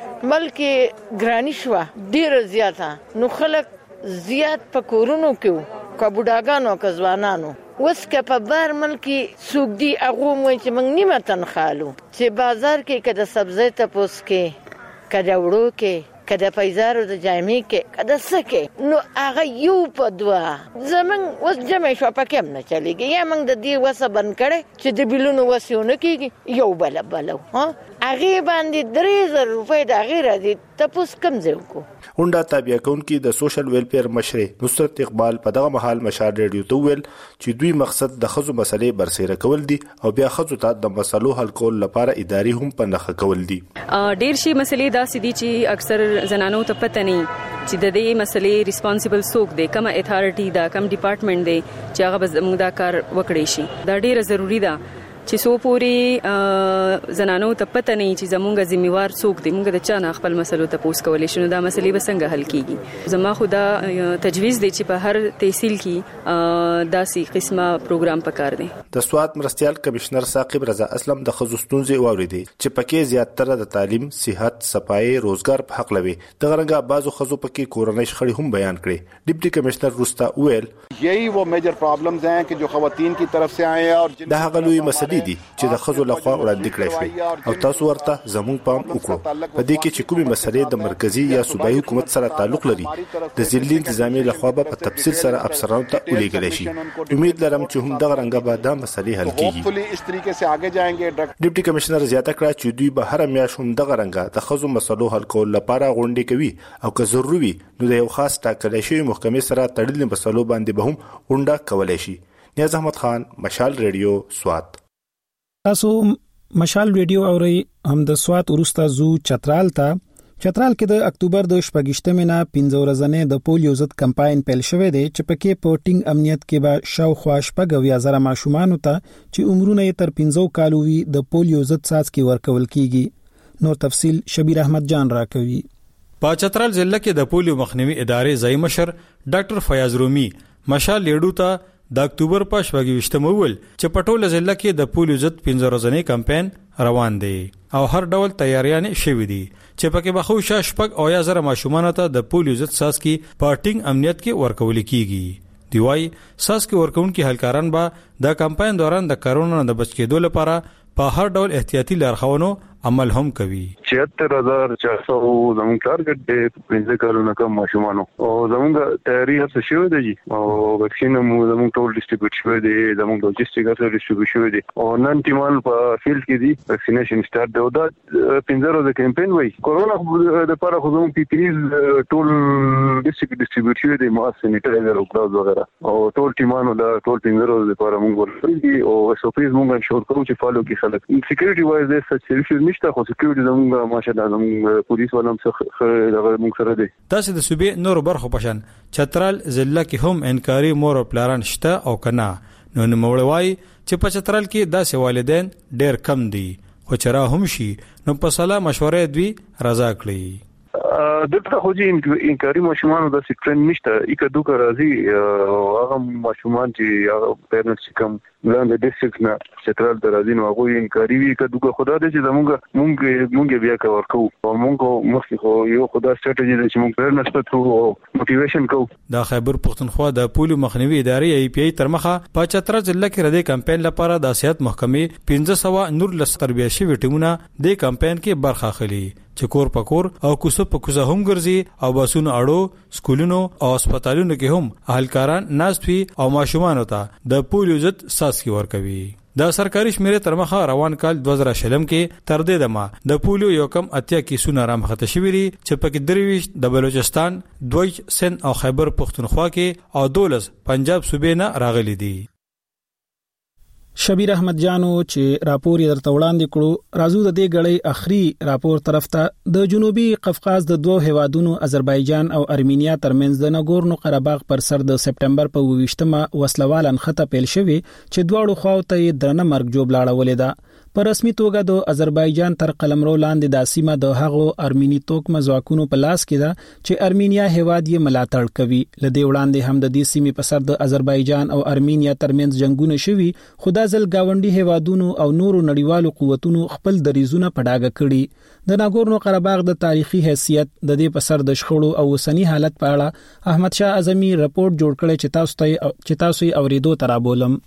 بلکې ګرانی شو ډیر زیاته نو خلک زیات پکورونو کې کبوډاګانو کزوانانو وس که په بار ملکی سوق دی اغه مو چې موږ نیمه تنخالو چې بازار کې کده سبزی ته پوس کې کده وړو کې کده پیزارو د جامې کې کده سکه نو هغه یو په دوا زمون وس جمع شو پکې نه چلیږي یا موږ د دې وسه بن کړي چې د بیلونو وسونه کېږي یو بل بلو ها هغه باندې درې زره روپۍ د غیر دي تاسو کم ځو کو. غونډه تابع کونکي د سوشل ویلفیر مشر نصرت اقبال په دغه محل مشال ریډیو ته ویل چې دوی مقصد د خزو مسلې برسېره کول دي او بیا خزو ته د مسلو حل کول لپاره اداري هم په نخښه کول دي. ډیر شي مسلې داسې دي چې اکثر زنانو ته پته نه چې د دې مسلې ریسپانسیبل څوک دی، کومه اتھارټي دا کوم ډپارټمنټ دی چې هغه زموږ دا کار وکړي شي. دا ډیره ضروری ده چې سو پوری زنانو ته پته نه چې زمونږ ذمہوار څوک دی، موږ د چا نه خپل مسلو ته پوس کولای شو. دا مسلې به څنګه حل کیږي؟ زما خدا تجویز دی چې په هر تحصیل کې داسې قسمه پروګرام پکار دی. د سواد مرستيال کمشنر ثاقب رضا اسلم د خزو ستونزې واوریدي چې پکې زیاتره د تعلیم، صحت، صفای، روزګار په حق لوي. د غرنګا بازو خزو پکې کورنۍ شخړې هم بیان کړي. ډیپټي کمشنر روستا ویل یہی وہ میجر پرابلمز ہیں کہ جو خواتین کی طرف سے آئے ہیں اور د هغه لوی مسلې دي چې د خزو لخوا وړاندې کړی شوی او تاسو ورته زموږ پام وکړو. په دې کې چې کومې مسلې د مرکزی یا صوبایي حکومت سره تعلق لري د ضلعي انتظامی لخوا په تفصیل سره افسرانو ته ولېږل شي. امید لرم چې هم دغه رنګه به دا مسلې حل کیږي. اس طریقې سے آگے جائیں گے. ډیپټي کمشنر زیاته کړه چې دوی به هر میاشت هم دغه رنګه د خزو مسلو حل کول لپاره غونډې کوي او که ضروري وي نو د یو خاص ټاکل شوی محکمې سره تړلې مسلو باندې به هم غونډه کولای شي. نیاز احمد خان، مشال ریډیو، سوات. تاسو مشال ریډیو اوري هم د سوات ورستا زو چترال ته چترال کې د اکتوبر د شپږشتمې نه پنځه ورځې د پولیو ضد کمپاین پیل شوی دی چې پکې پورټینګ امنیت کې به شاوخوا شپږ اویا زره ماشومان ته چې عمرونه یې تر پنځه کالو وي د پولیو ضد څاڅکي ورکول کیږي. نور تفصیل شبیر احمد جان راکوي. په چترال ضلع کې د پولیو مخنیوي ادارې ځای مشر ډاکټر فیاض رومي مشال لیډو ته د اکتوبر په شپږویشتمه ول چې په ټوله ضلع کې د پولیو ضد پنځه ورځې کمپاین روان دی او هر ډول تیاریانې شوې دي چې پکې به خو شپږ اویا زره ماشومان ته د پولیو ضد څاڅکي پارټینګ امنیت کې ورکول کیږي. دی وايي څاڅکي ورکوونکي هلکاران به د کمپاین دوران د کرونا نه د بچ کېدو لپاره په هر ډول احتیاطي لارښوونو عمل هم کوي. چھہتر ہزار چار سو زمون ټارګټ دی پنځه کلونو کم ماشومانو او زمونږ تیاری هڅه شوې ده جی او ویکسین مو زمون ټول ډیسټریبیوټ شوې دي، زمون لوجستیک هڅه ډیسټریبیوټ شوې دي او نن ټیمان په فیلډ کې دي ویکسینیشن سٹارټ دی او دا پنځه ورځې کمپاین وای کورونا د لپاره خو زمون پی پی ټول ډیسټریکټ ډیسټریبیوټ شوې دي، ماسک، سینیټایزر او ګلاوز وغیرہ او ټول ټیمانو دا ټول پنځه ورځې لپاره موږ ورکړي او اس او پیز موږ انشور کوو چې فالو کی خلک سکیورټي وایز د سچویشن نشته خو سکیورټي زموږ ماشاءالله زموږ پولیس ولهم څخه دغه موږ سره دي. تاسو د صوبې نور برخو پشان چترال ضلع کې هم انکاري مور او پلاران شته او کنه نو نوموړی وایي چې په چترال کې داسې والدین ډېر کم دي خو چې را هم شي نو په صلاح مشورې دوی رضا کړي. دلته خو چې انکاري ماشومان د سټرن نشته یک دوه راځي هغه ماشومان چې هغه پیرنټس کوم لاندې ډیسټریکټ نه سنټرال ترازین او هغه انکاري وی کډوګه خدا دې چې زمونږ مونږ مونږ بیا کور کوو او مونږ مخکې خو یو خدا سټریټجی دې چې مونږ پرنس ته ترو موټیویشن کوو. د خیبر پختونخوا د پولیو مخنیوي ادارې ای پی ای تر مخه په چترال ضلع کې ردی کمپاین لپاره د صحت محکمې پنځه سوه نور لس تربیه شوي ټیمونه د کمپاین کې برخه اخلي چې کور پکور او کوڅه په کوڅه هم ګرځي او باسونو اړو سکولونو او هسپتالونو کې هم اهلکاران ناست وي او ماشومان ته د پولیو ضد څاڅکي ورکوي. د سرکاري شمیرې تر مخه روان کال دوه زره شلم کې تر دې دمه د پولیو یو کم اتیا کیسونه رامخته شوي دي چې پکې درویش د بلوچستان، دوج، سند او خیبر پختونخوا کې او دولس پنجاب صوبې نه راغلي دي. شبیر احمد جانو چې راپور یې درته وړاندې کړو، راځو د دې غړې اخري راپور طرف ته. د جنوبي قفقاز د دوه هیوادونو آذربایجان او ارمینیا ترمنځ د ناګورنو قرهباغ پر سر د سپټمبر په ویشتمه وسلوال انخته پیل شوی چې دواړو خواو ته درنه مرګ جوړ لاړولې ده. په رسمي توګه د آذربایجان تر قلمرو لاندې د سیمه د هغو ارمینی توکم ځواکونو په لاس کې ده چې ارمینیا هیواد یې ملاتړ کوي. لدې وړاندې هم د دې سیمې په سر د آذربایجان او ارمینیا ترمنځ جنگونه شوي، خو دا ځل گاونډي هیوادونو او نورو نړیوالو قوتونو خپل دریزونه په ډاګه کړي. د ناګورنو قرهباغ د تاریخي حیثیت د دې په سر د شخړو او اوسنی حالت په اړه احمد شاه اعظمي رپورت جوړ کړی چې تاسو ته چې تاسو یې اوریدو ته رابولم.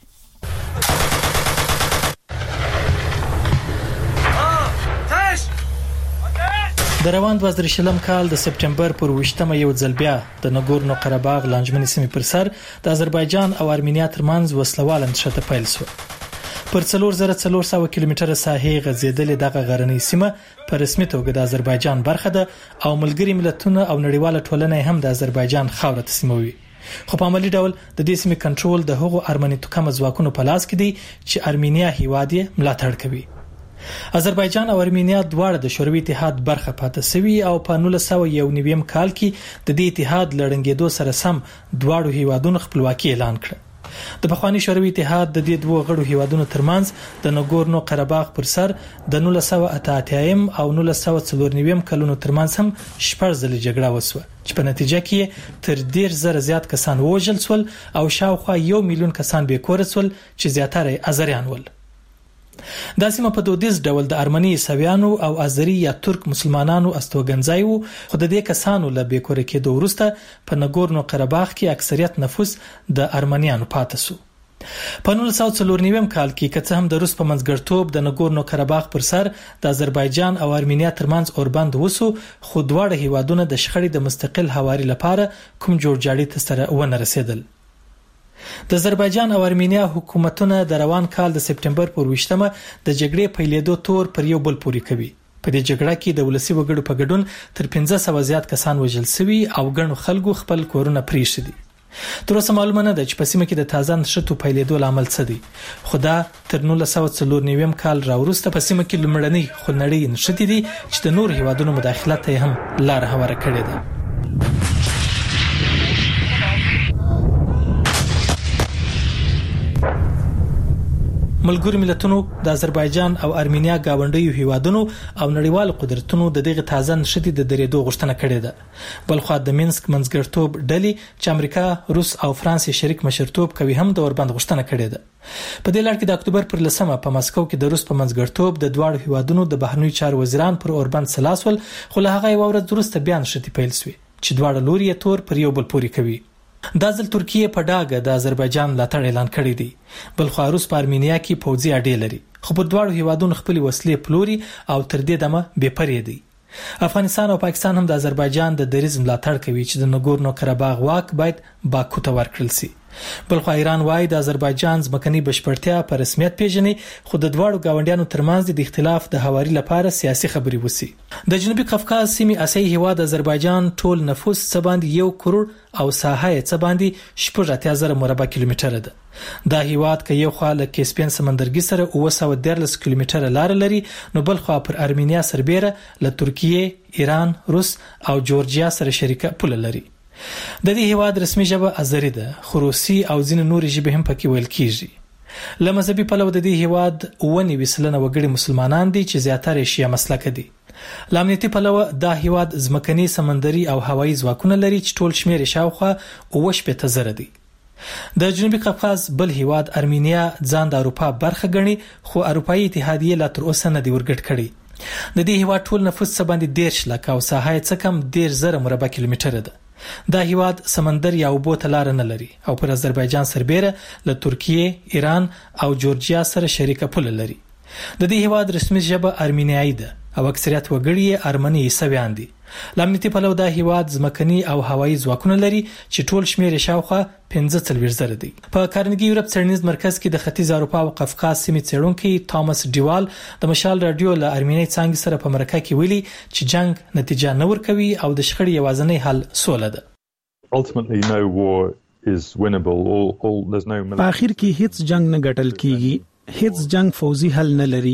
د روان دوه زره شلم کال د سپټمبر پر ویشتمه یو ځل بیا د ناګورنو قرهباغ لانجمنې سیمې پر سر د آذربایجان او ارمینیا ترمنځ وسلوال انشته پیل شو. پر څلور زره څلور سوه کیلومتره ساحې غځېدلې دغه غرنۍ سیمه په رسمي توګه د آذربایجان برخه ده او ملګري ملتونه او نړیواله ټولنه هم د آذربایجان خاوره تسلیموي. خو په عملی ډول د دې سیمې کنټرول د هغو ارمني توکم ځواکونو په لاس کې دی چې ارمینیا هیواد یې ملاتړ کوي. آذربایجان او ارمینیا دواړه د شوروي اتحاد برخه پاتې شوي او په نولس سوه یو نوي کال کې د دې اتحاد لړنګېدو سره سم دواړو هیوادونو خپلواکي اعلان کړه. د پخوانی شوروي اتحاد د دې دوه غړو هیوادونو ترمنځ د ناګورنو قرهباغ پر سر د نولس سوه اته اتیا او نولس سوه څلور نوي کلونو ترمنځ هم شپږ ځله جګړه وسوه چې په نتیجه کې تر ډیر زره زیات کسان ووژل شول او شاوخوا یو میلیون کسان بې کوره شول چې زیاتره آذریان ول. دا سیمه په دودیز ډول د ارمني عیسویانو او آذری یا ترک مسلمانانو استوګنځای وو، خو د دې کسانو له بې کوره کېدو وروسته په ناګورنو قرهباغ کې اکثریت نفوس د ارمنیانو پاتې شو. په نولس سوه څلور نوي کال کې که څه هم د روس په منځګړیتوب د ناګورنو قرهباغ پر سر د آذربایجان او ارمینیا ترمنځ اوربند وسو، خو دواړه هیوادونه د شخړې د مستقل هواري لپاره کوم جوړجاړي ته سره ونه رسیدل. د آذربایجان او ارمینیا حکومتونه د روان کال د سپټمبر پر ویشتمه د جګړې پیلېدو تور پر یو بل پورې کوي. په دې جګړه کې د ولسی وګړو په ګډون تر پنځه سوه زیات کسان وژل شوي او ګڼو خلکو خپل کورونه پریښي دي. تر اوسه معلومه نه ده چې په سیمه کې د تازه نښتو پیلېدو لامل څه دی، خو دا تر نولس سوه څلور نوي کال راوروسته په سیمه کې لومړنۍ خونړۍ نښتې دي چې د نور هیوادونو مداخلت ته هم لار هواره کړې ده. ملګرو ملتونو د آذربایجان او ارمینیا گاونډیو هیوادونو او نړیوال قدرتونو د دغه تازه نښتې د درېدو غوښتنه کړې ده. بلخو د مینسک منځګړیتوب ډلې چې امریکا، روس او فرانس شریک مشرتوب کوي هم د اوربند غوښتنه کړې ده. په دې لړ کې د اکتوبر پر لسمه په مسکو کې د روس په منځګړیتوب د دواړو هیوادونو د بهرنیو چارو وزیران پر اوربند سلاسول، خو له هغه یو ورځ وروسته بیا نښتې پیل شوې چې دواړه لوري یې تور پر یو بل پورې کوي. دا ځل ترکیه په ډاګه د آذربایجان ملاتړ اعلان کړی دی، بل خو روس په ارمینیا کې پوځي اډې لري، خو په دواړو هیوادونو خپل وسلې پلوري او تر دې دمه بې پرې دي. افغانستان او پاکستان هم د آذربایجان د دریز ملاتړ کوي چې د ناګورنو قرهباغ واک باید باکو ته ورکړل شي. بل خو ایران وايي د آذربایجان ځمکني بشپړتیا په رسمیت پیژني، خو د دواړو گاونډیانو ترمنځ د اختلاف د هواري لپاره سیاسي خبرې وسی. د جنوبي قفقاز سیمې اسیایي هیواد آذربایجان ټول نفوس څه باندې یو کروڑ او ساحه یې څه باندې شپږ اتیا زره مربع کیلومتره ده. دا هیواد که یو خوا له کیسپین سمندرګي سره اوه سوه دیارلس کیلومتره لار لري، نو بل خوا پر ارمینیا سربیره له ترکیه، ایران، روس او جورجیا سره شریکه پوله لري. د دې هیواد رسمي ژبه آذری ده، خو روسي او ځینې نورې ژبې هم پکې ویل کیږي. له مذهبي پلوه د دې هیواد اووه نوي سلنه وګړي مسلمانان دي چې زیاتره شیعه مسلکه دي. له امنیتي پلوه دا هیواد ځمکني، سمندري او هوایي ځواکونه لري چې ټول شمیر یې شاوخوا اوه شپېته زره دي. د جنوبي قفقاز بل هیواد ارمینیا ځان د اروپا برخه ګڼي خو اروپאי اتحادیه لا تر اوسه نه دی ورګډ کړي. د دې هیواد ټول نفوس څه باندې دیرش لک او ساحه څه کم ډیر زره مربع کیلومتره ده. دا هیواد سمندر یا اوبو ته لار نه لري او پر آذربایجان سربېره له ترکیه، ایران او جورجیا سره شریکه پوله لري. د دې هیواد رسمي ژبه ارمینیایي ده او اکثریت وګړي یې ارمني عیسویان دي. لامنیتي پلو دا هیواد ځمکني او هوایي ځواکونه لري چې ټول شمیر شاوخه پنځه څلوېښت زره دی. په کارنګي یورپ څېړنیز مرکز کې د ختیځ اروپا او قفقاز سیمې څېړونکي تامس ډیوال د مشال رادیو له ارمینی څانګې سره په مرکه کې ویلي چې جنگ نتیجه نه ورکوي او د شخړې یوازینی حل سوله ده. Ultimately no war is winnable. All, all, there's no په اخر کې هیڅ جنگ نه ګټل کیږي، هیڅ جنگ فوزي حل نه لري